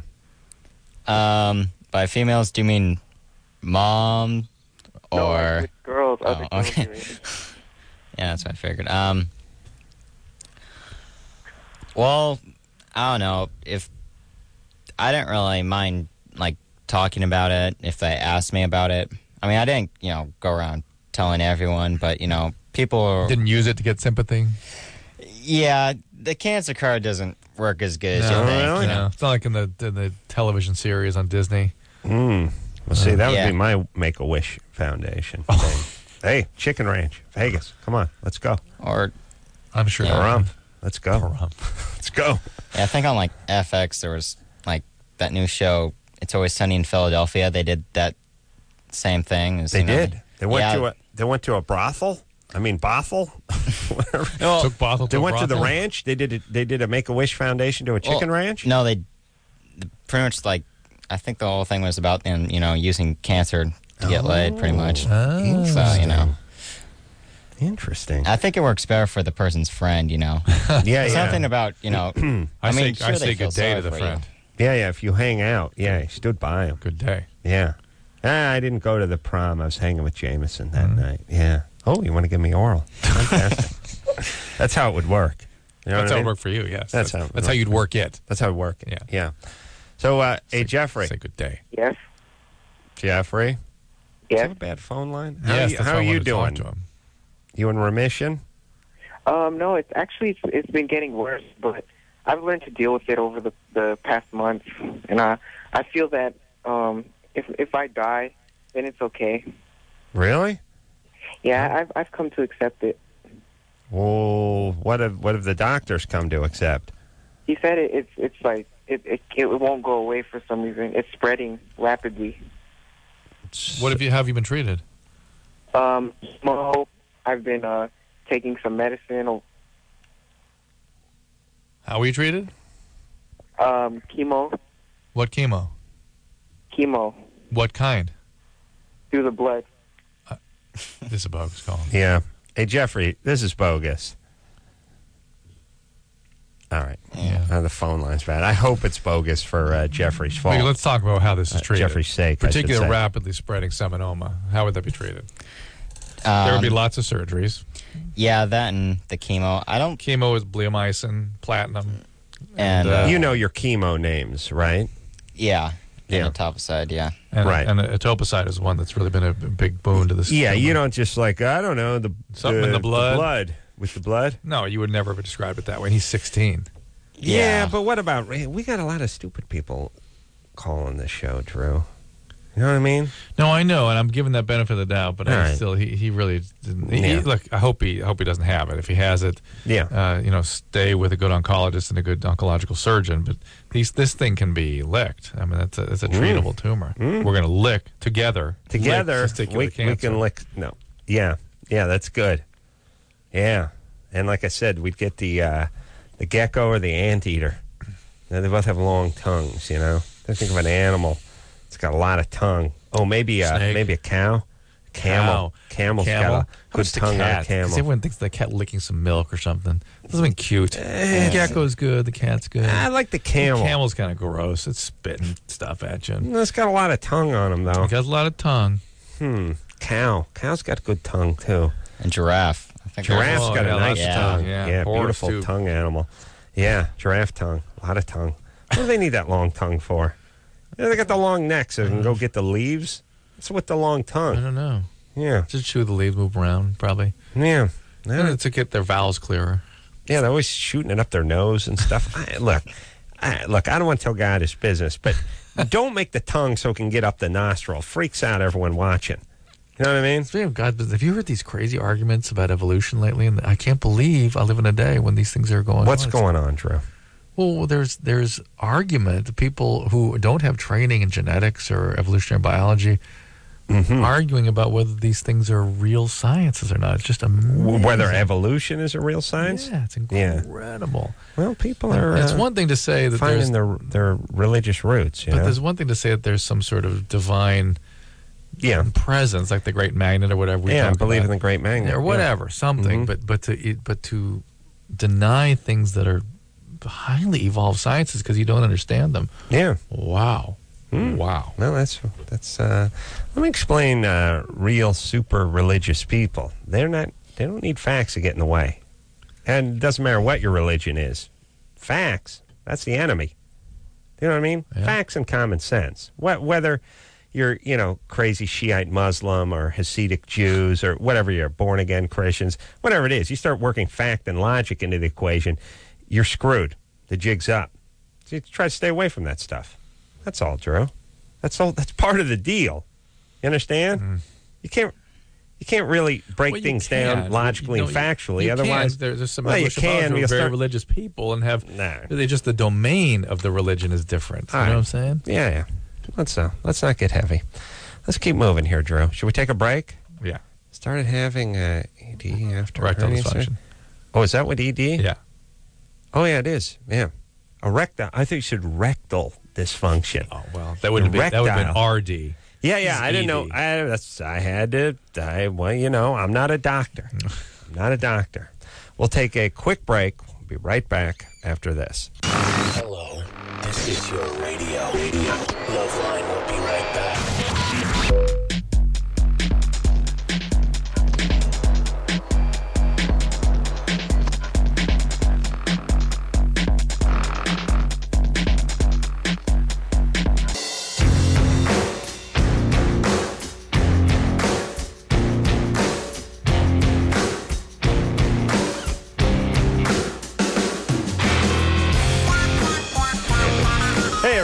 Um, by females, do you mean mom or? No, like with girls, Oh, other girls. okay. your age. Yeah, that's what I figured. Um, well, I don't know if I didn't really mind like talking about it if they asked me about it. I mean, I didn't, you know, go around telling everyone, but you know, people Didn't use it to get sympathy. Yeah, the cancer card doesn't work as good as No, you think. really? You No, know? it's not like in the in the television series on Disney. Hmm. Well, see, that would Yeah. be my Make-A-Wish Foundation thing. Hey, Chicken Ranch, Vegas. Come on, let's go. Or I'm sure. Yeah. they're- Pahrump. Let's go. Pahrump. Let's go. yeah, I think on like F X there was like that new show. It's Always Sunny in Philadelphia. They did that same thing. as, They you know, did. They went yeah, to a. They went to a brothel. I mean, brothel. Whatever. well, Took Bothell to They a went to the brothel? ranch. They did. A, they did a Make a Wish Foundation to a chicken well, ranch. No, they the- pretty much like. I think the whole thing was about them, you know, using cancer to get laid, pretty much. Oh. So you know, Interesting. I think it works better for the person's friend. You know, Yeah, yeah. something about you know. I, I mean, say sure I they say feel good day sorry to the for you. friend. Yeah, yeah. If you hang out, yeah, he stood by him. Good day. Yeah. Ah, I didn't go to the prom. I was hanging with Jameson that Mhm. night. Yeah. Oh, you want to give me oral? Fantastic. That's how it would work. You know That's what how I it mean? worked for you. Yes. That's how it That's how worked. you'd work it. That's how it worked. Yeah. Yeah. So, uh, hey, Say- Jeffrey. Say good day. Yes. Jeffrey. Do you Yes. have a bad phone line? How yes. are you, that's how why are I you wanted to talk doing? to him. You in remission? Um, no, it's actually it's, it's been getting worse, but I've learned to deal with it over the the past months, and I I feel that um, if if I die, then it's okay. Really? Yeah, I've I've come to accept it. Well, what have what have the doctors come to accept? He said it, it's it's like it, it it won't go away for some reason. It's spreading rapidly. What have you have you been treated? Um, chemo. I've been uh taking some medicine. Or, How were you treated? um, chemo. What chemo? Chemo What kind? through the blood. This is a bogus call. Yeah. Hey, Jeffrey, this is bogus. All right. Yeah. Uh, the phone line's bad. I hope it's bogus for uh, Jeffrey's fault. Wait, let's talk about how this is Uh, treated. Jeffrey's sake, I should Particularly say. rapidly spreading seminoma. How would that be treated? Um, there would be lots of surgeries. Yeah, that and the chemo. I don't. Chemo is bleomycin, platinum, And, uh, you know your chemo names, right? Yeah. Yeah. And etoposide, yeah. and, right. And etoposide is one that's really been a, a big boon to this. Yeah, tumor. you don't just like, I don't know, the Something in the blood. blood. With the blood? No, you would never have described it that way. And he's sixteen. Yeah. Yeah. but what about, we got a lot of stupid people calling this show, Drew. You know what I mean? No, I know, and I'm giving that benefit of the doubt, but All I right. still, he, he really didn't. He, Yeah. he- look, I hope he I hope he doesn't have it. If he has it, Yeah. uh, you know, stay with a good oncologist and a good oncological surgeon. But these, this thing can be licked. I mean, that's a, it's a treatable tumor. Mm. We're going to lick together. Together, lick testicular we, we cancer. can lick. No. Yeah. Yeah, that's good. Yeah. And like I said, we'd get the uh, the gecko or the anteater. Now, they both have long tongues, you know? I think of an animal. It's got a lot of tongue. Oh, maybe a, Snake. maybe a cow? Camel. Cow. Camel's Camel. got a good What's the tongue on a cat? 'Cause camel. everyone thinks the cat licking some milk or something. Something cute. the gecko's good. The cat's good. I like the camel. The camel's kind of gross. It's spitting stuff at you. It's got a lot of tongue on him, though. It got a lot of tongue. Hmm. Cow. Cow's got good tongue, too. And giraffe. I think Giraffe's Oh, got yeah, a nice lots of tongue. tongue, yeah. Yeah, Horse, beautiful too. tongue animal. Yeah, giraffe tongue. A lot of tongue. What do they need that long tongue for? Yeah, they got the long neck so they can go get the leaves. What's with the long I tongue? don't know. Yeah. Just chew the leaves, move around, probably. Yeah. Yeah, Yeah, to get their vowels clearer. yeah they're always shooting it up their nose and stuff. I, look, I, look, I don't want to tell God his business, but don't make the tongue so it can get up the nostril. Freaks out everyone watching. You know what I mean? Speaking of God, have you heard these crazy arguments about evolution lately? And I can't believe I live in a day when these things are going What's on. going on, Drew? Well, there's there's argument. People who don't have training in genetics or evolutionary biology Mm-hmm. arguing about whether these things are real sciences or not. It's just amazing. Whether evolution is a real science? Yeah, it's Yeah. incredible. Well, people are It's uh, one thing to say that there's, finding their their religious roots. You but know? there's one thing to say that there's some sort of divine yeah, presence, like the Great Magnet or whatever. We yeah. I talk believe about. in the Great Magnet or whatever, something. Mhm. But but to it- but to deny things that are highly evolved sciences because you don't understand them. Yeah. Wow, Hmm. wow. Well, that's that's. Uh, let me explain. Uh, real super religious people. They're not. They don't need facts to get in the way, and it doesn't matter what your religion is. Facts. That's the enemy. You know what I mean? Yeah. Facts and common sense. Wh- Whether you're, you know, crazy Shiite Muslim or Hasidic Jews or whatever you're, born again Christians, whatever it is, you start working fact and logic into the equation, you're screwed. The jig's up. So you try to stay away from that stuff. That's all, Drew. That's all. That's part of the deal. You understand? Mm. You can't. You can't really break Well, you things can. down logically You- and you- factually. you Otherwise, can. There- there's some well, you evolution biologists can. who are You'll very start- religious people and have No. they just the domain of the religion is different. You All know right. what I'm saying? Yeah, yeah. Let's uh, let's not get heavy. Let's keep moving here, Drew. Should we take a break? Yeah. Started having uh, E D after Erectile hernia surgery? dysfunction. Oh, is that what E D? Yeah. Oh, yeah, it is. Yeah. Erectile. I think you said rectal dysfunction. Oh well, that would have been that would have been Erectile. R D. Yeah, yeah. This I is didn't know. E D. I, that's, I had to. I, well, you know, I'm not a doctor. I'm not a doctor. We'll take a quick break. We'll be right back after this. Hello, this is your radio. Radio. Loveline will be right back.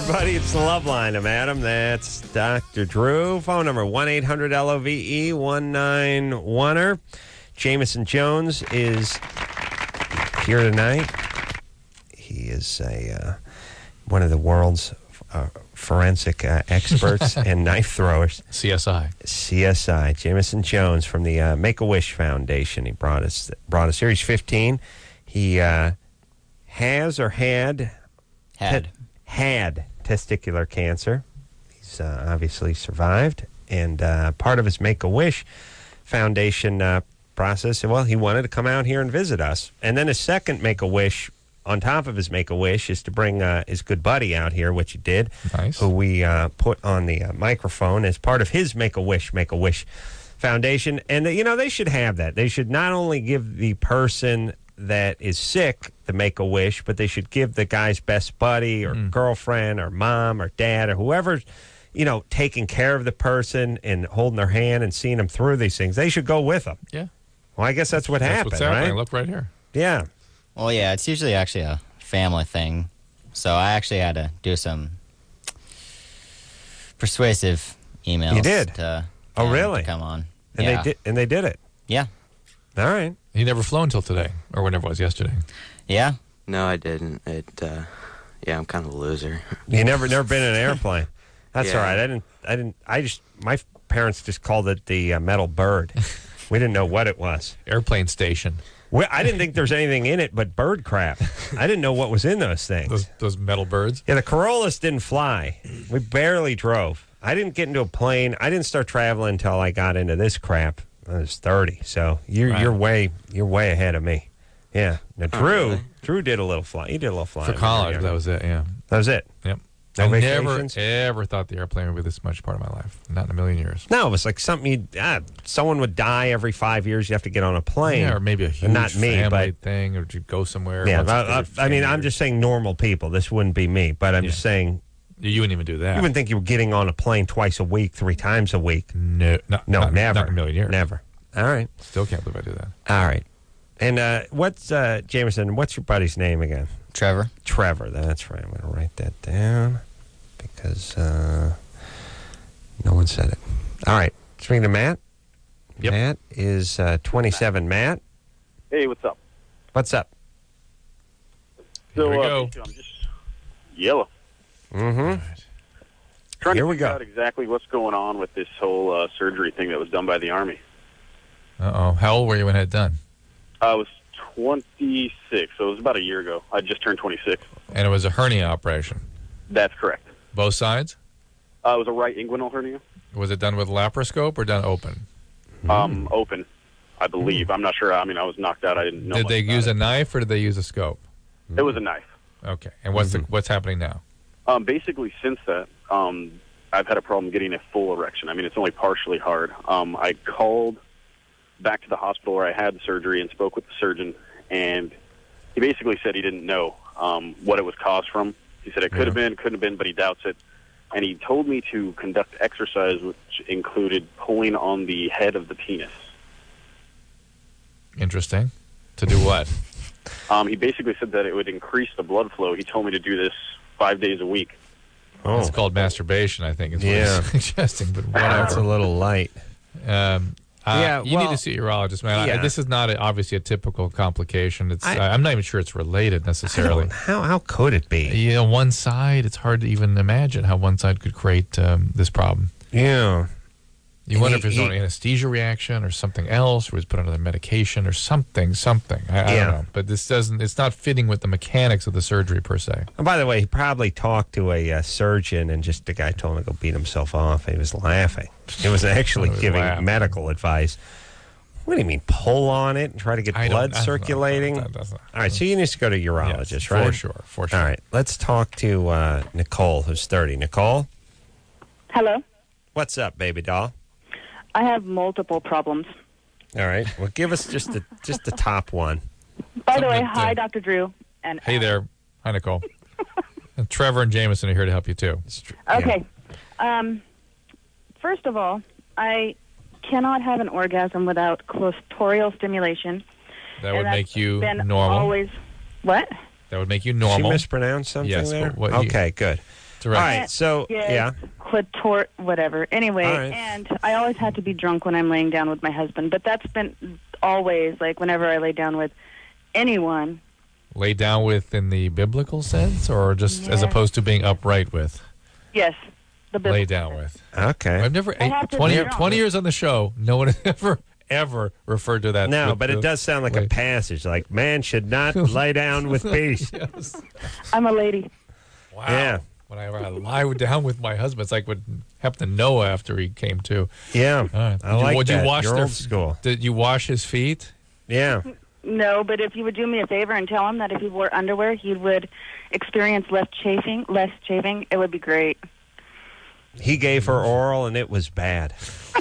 everybody. It's the Love Line. I'm Adam. That's Doctor Drew. Phone number one eight hundred L O V E one nine one er. Jameson Jones is here tonight. He is a uh, one of the world's uh, forensic uh, experts and knife throwers. C S I. C S I. Jameson Jones from the uh, Make-A-Wish Foundation. He brought us brought us here. He's fifteen. He uh, has or had Had. te- had testicular cancer. He's uh, obviously survived, and uh, part of his Make-A-Wish Foundation uh, process, well, he wanted to come out here and visit us. And then his second Make-A-Wish, on top of his Make-A-Wish, is to bring uh, his good buddy out here, which he did, Nice. who we uh, put on the uh, microphone as part of his Make-A-Wish, Make-A-Wish Foundation. And, uh, you know, they should have that. They should not only give the person that is sick the Make-A-Wish, but they should give the guy's best buddy or Mm. girlfriend or mom or dad or whoever, you know, taking care of the person and holding their hand and seeing them through these things. They should go with them. Yeah. Well, I guess that's what That's happened, what's happening. right? Look right here. Yeah. Well, yeah, it's usually actually a family thing. So I actually had to do some persuasive emails. You did? To, Oh, um, really? To come on. And yeah. they did and they did it. Yeah. All right. He never flew until today, or whenever it was yesterday. Yeah. No, I didn't. It. Uh, yeah, I'm kind of a loser. You never never been in an airplane. That's Yeah. all right. I didn't I didn't I just my parents just called it the uh, metal bird. We didn't know what it was. Airplane station. We, I didn't think there was anything in it but bird crap. I didn't know what was in those things. Those, those metal birds. Yeah, the Corollas didn't fly. We barely drove. I didn't get into a plane. I didn't start traveling until I got into this crap. I was thirty, so you're Right. you're way you're way ahead of me. Yeah. Now Oh, Drew really? Drew did a little fly. He did a little flying For when college, we were that young. was it, yeah. That was it. Yep. No I vacations? never, ever thought the airplane would be this much part of my life. Not in a million years. No, it was like something you ah, someone would die every five years. You have to get on a plane. Yeah, or maybe a huge Not me, family but thing, or to go somewhere. yeah. once I, every I, I ten mean, I'm years. just saying normal people. This wouldn't be me, but I'm Yeah. just saying You wouldn't even do that. you wouldn't think you were getting on a plane twice a week, three times a week. No, no, No, not, never. Not in a million years. Never. All right. Still can't believe I do that. All right. And uh, what's, uh, Jameson, what's your buddy's name again? Trevor. Trevor. That's right. I'm going to write that down because uh, no one said it. All right. Speaking to Matt. Yep. Matt is uh, twenty-seven. Matt, Hey, what's up? what's up? So, Here we uh, go. basically, I'm just yellow. Mm-hmm. Trying Here to we figure go. out exactly what's going on with this whole uh, surgery thing that was done by the Army. Uh-oh. How old were you when it had done? I was twenty-six, so it was about a year ago. I just turned twenty-six. And it was a hernia operation. That's correct. Both sides? Uh, it was a right inguinal hernia, Was it done with laparoscope or done open? um, open, I believe. I'm not sure. I mean, I was knocked out. I didn't know. Did much they about use it. a knife or did they use a scope? It was a knife. Okay. And what's Mm-hmm. the, what's happening now? Um, basically, since that, um, I've had a problem getting a full erection. I mean, it's only partially hard. Um, I called back to the hospital where I had the surgery and spoke with the surgeon, and he basically said he didn't know um, what it was caused from. He said it could have been, couldn't have been, but he doubts it. And he told me to conduct exercise, which included pulling on the head of the penis. Interesting. To do what? Um, he basically said that it would increase the blood flow. He told me to do this five days a week. Oh, It's called masturbation, I think, is what Yeah. he's suggesting, but that's a whatever. little light. Um, uh, Yeah, you well, need to see a urologist, man. I- yeah. this is not a, obviously a typical complication. It's I- I, I'm not even sure it's related I necessarily. don't- how how could it be? You know, one side, it's hard to even imagine how one side could create um, this problem. Yeah. You And wonder he- if there's he- an anesthesia reaction or something else, or was put on another medication or something, something. I, I Yeah. don't know. But this doesn't, it's not fitting with the mechanics of the surgery per se. And by the way, he probably talked to a uh, surgeon, and just the guy told him to go beat himself off. He was laughing. He was actually He was giving laughing. medical advice. What do you mean, pull on it and try to get I don't- blood I don't know. circulating? That- that's not- All right, so you need to go to a urologist, Yes, right? For sure, for sure. All right, let's talk to uh, Nicole, who's thirty. Nicole, Hello. what's up, baby doll? I have multiple problems. All right, well, give us just the just the top one. By the way, Something that, uh, hi, Doctor Drew. And Hey there. Hi, Nicole. And Trevor and Jameson are here to help you, too. Okay. Um, first of all, I cannot have an orgasm without clitoral stimulation. That And would that's make you been normal. Always. What? That would make you normal. She mispronounced something Yes, there? but what you- okay, good. All right, so, yeah. Clitor, whatever. Anyway, All right. and I always had to be drunk when I'm laying down with my husband, but that's been always, like, whenever I lay down with anyone. Lay down with in the biblical sense, or just as Yeah. opposed to being upright with? Yes. The Lay down with. Okay. I've never, I have to twenty, be drunk. twenty years on the show, no one has ever, ever referred to that. No, with but the- it does sound like a Wait. passage, like, man should not lay down with peace. I'm a lady. Wow. Yeah. When I, I lie down with my husband, it's like what happened to Noah after he came to. Yeah. All right. I Did you- like would that. you wash You're their, old school. Did you wash his feet? Yeah. No, but if you would do me a favor and tell him that if he wore underwear, he would experience less chafing, less chafing, it would be great. He gave her oral, and it was bad.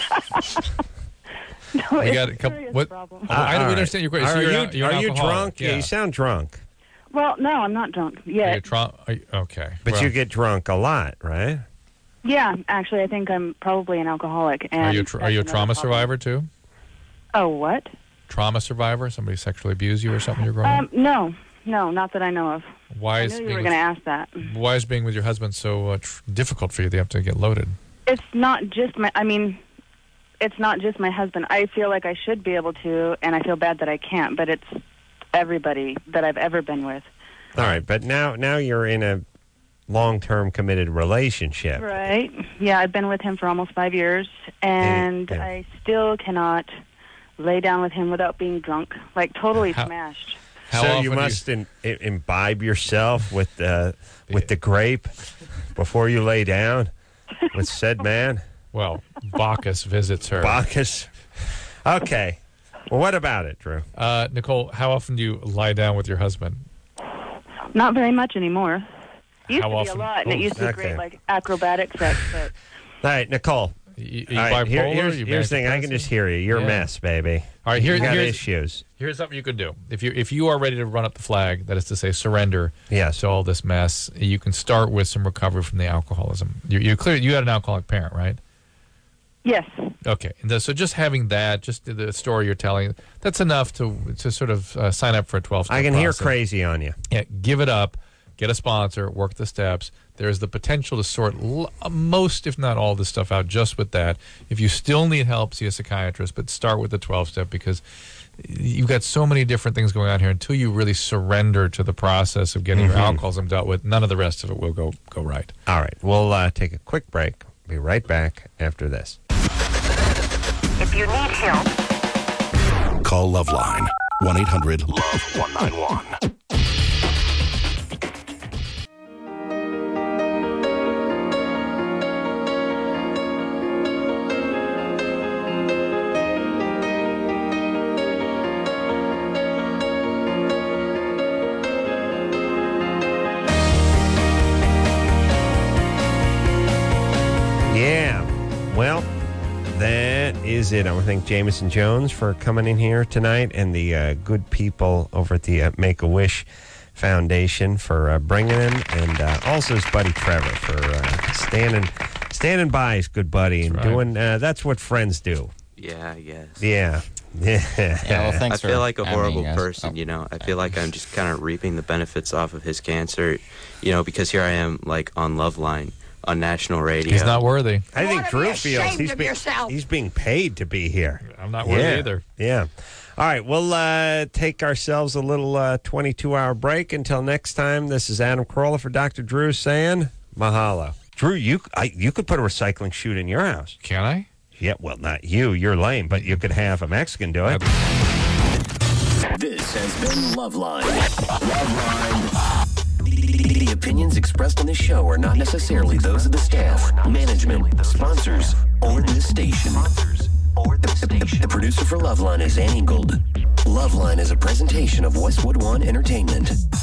No, We it's got a a couple. serious What? problem. Oh, I don't All understand your right. question. Are So you're you, not- you're are an you alcoholic. drunk? Yeah. You sound drunk. Well, no, I'm not drunk Are yet. you tra- are you- okay. But Well, you get drunk a lot, right? Yeah, actually, I think I'm probably an alcoholic. And Are you a tra- are you a that's trauma another problem. survivor too? Oh, what? Trauma survivor? Somebody sexually abused you or something? You're growing Um, up? no, no, not that I know of. Why I is knew you being were with- going to ask that. Why is being with your husband so uh, tr- difficult for you? That you have to get loaded. It's not just my. I mean, it's not just my husband. I feel like I should be able to, and I feel bad that I can't. But it's everybody that I've ever been with. All right, but now now you're in a long-term committed relationship. Right. Yeah, I've been with him for almost five years, and Yeah. I still cannot lay down with him without being drunk, like totally How- smashed. How so often you do you- must in, i- imbibe yourself with the with the grape before you lay down with said man. Well, Bacchus visits her. Bacchus. Okay. Well, what about it, Drew? Uh, Nicole, how often do you lie down with your husband? Not very much anymore. Used How to often? be a lot, and it Oh, used to be okay. great, like acrobatic sex. But All right, Nicole. You, All right, here- bipolar? here's You here's the thing. I can manic just hear you. You're Yeah. a mess, baby. All right, here- you got here's- issues. Here's something you can do. If you if you are ready to run up the flag, that is to say, surrender Yes. to all this mess, you can start with some recovery from the alcoholism. You you clear you had an alcoholic parent, right? yes, Okay, and the, so just having that, just the story you're telling, that's enough to to sort of uh, sign up for a twelve step I can hear process. crazy on you. Yeah, give it up, get a sponsor, work the steps. There's the potential to sort l- most, if not all, this stuff out just with that. If you still need help, see a psychiatrist, but start with the twelve step because you've got so many different things going on here. Until you really surrender to the process of getting Mhm. your alcoholism dealt with, none of the rest of it will go go right. All right. We'll uh, take a quick break. Be right back after this. If you need help, call Loveline. one eight hundred love one nine one. Yeah. Well, that is it. I want to thank Jameson Jones for coming in here tonight and the uh, good people over at the uh, Make-A-Wish Foundation for uh, bringing him, and uh, also his buddy Trevor for uh, standing standing by his good buddy and That's right. doing. Uh, that's what friends do. Yeah, I guess. Yeah. Yeah. Yeah, well, thanks I feel for like a having me, horrible guys. person, Oh. you know. I feel like I'm just kind of reaping the benefits off of his cancer, you know, because here I am, like, on Loveline, on national radio. He's not worthy. I think Drew feels he's being, he's being paid to be here. I'm not worthy yeah. either. Yeah. All right, we'll uh, take ourselves a little uh, twenty-two hour break. Until next time, this is Adam Carolla for Doctor Drew saying mahalo. Drew, you I, you could put a recycling chute in your house. Can I? Yeah, well, not you. You're lame, but you could have a Mexican do it. This has been Loveline. Loveline. The, the opinions expressed on this show are not necessarily those of the staff, management, sponsors, or this station. The, the, the producer for Loveline is Ann Ingold. Loveline is a presentation of Westwood One Entertainment.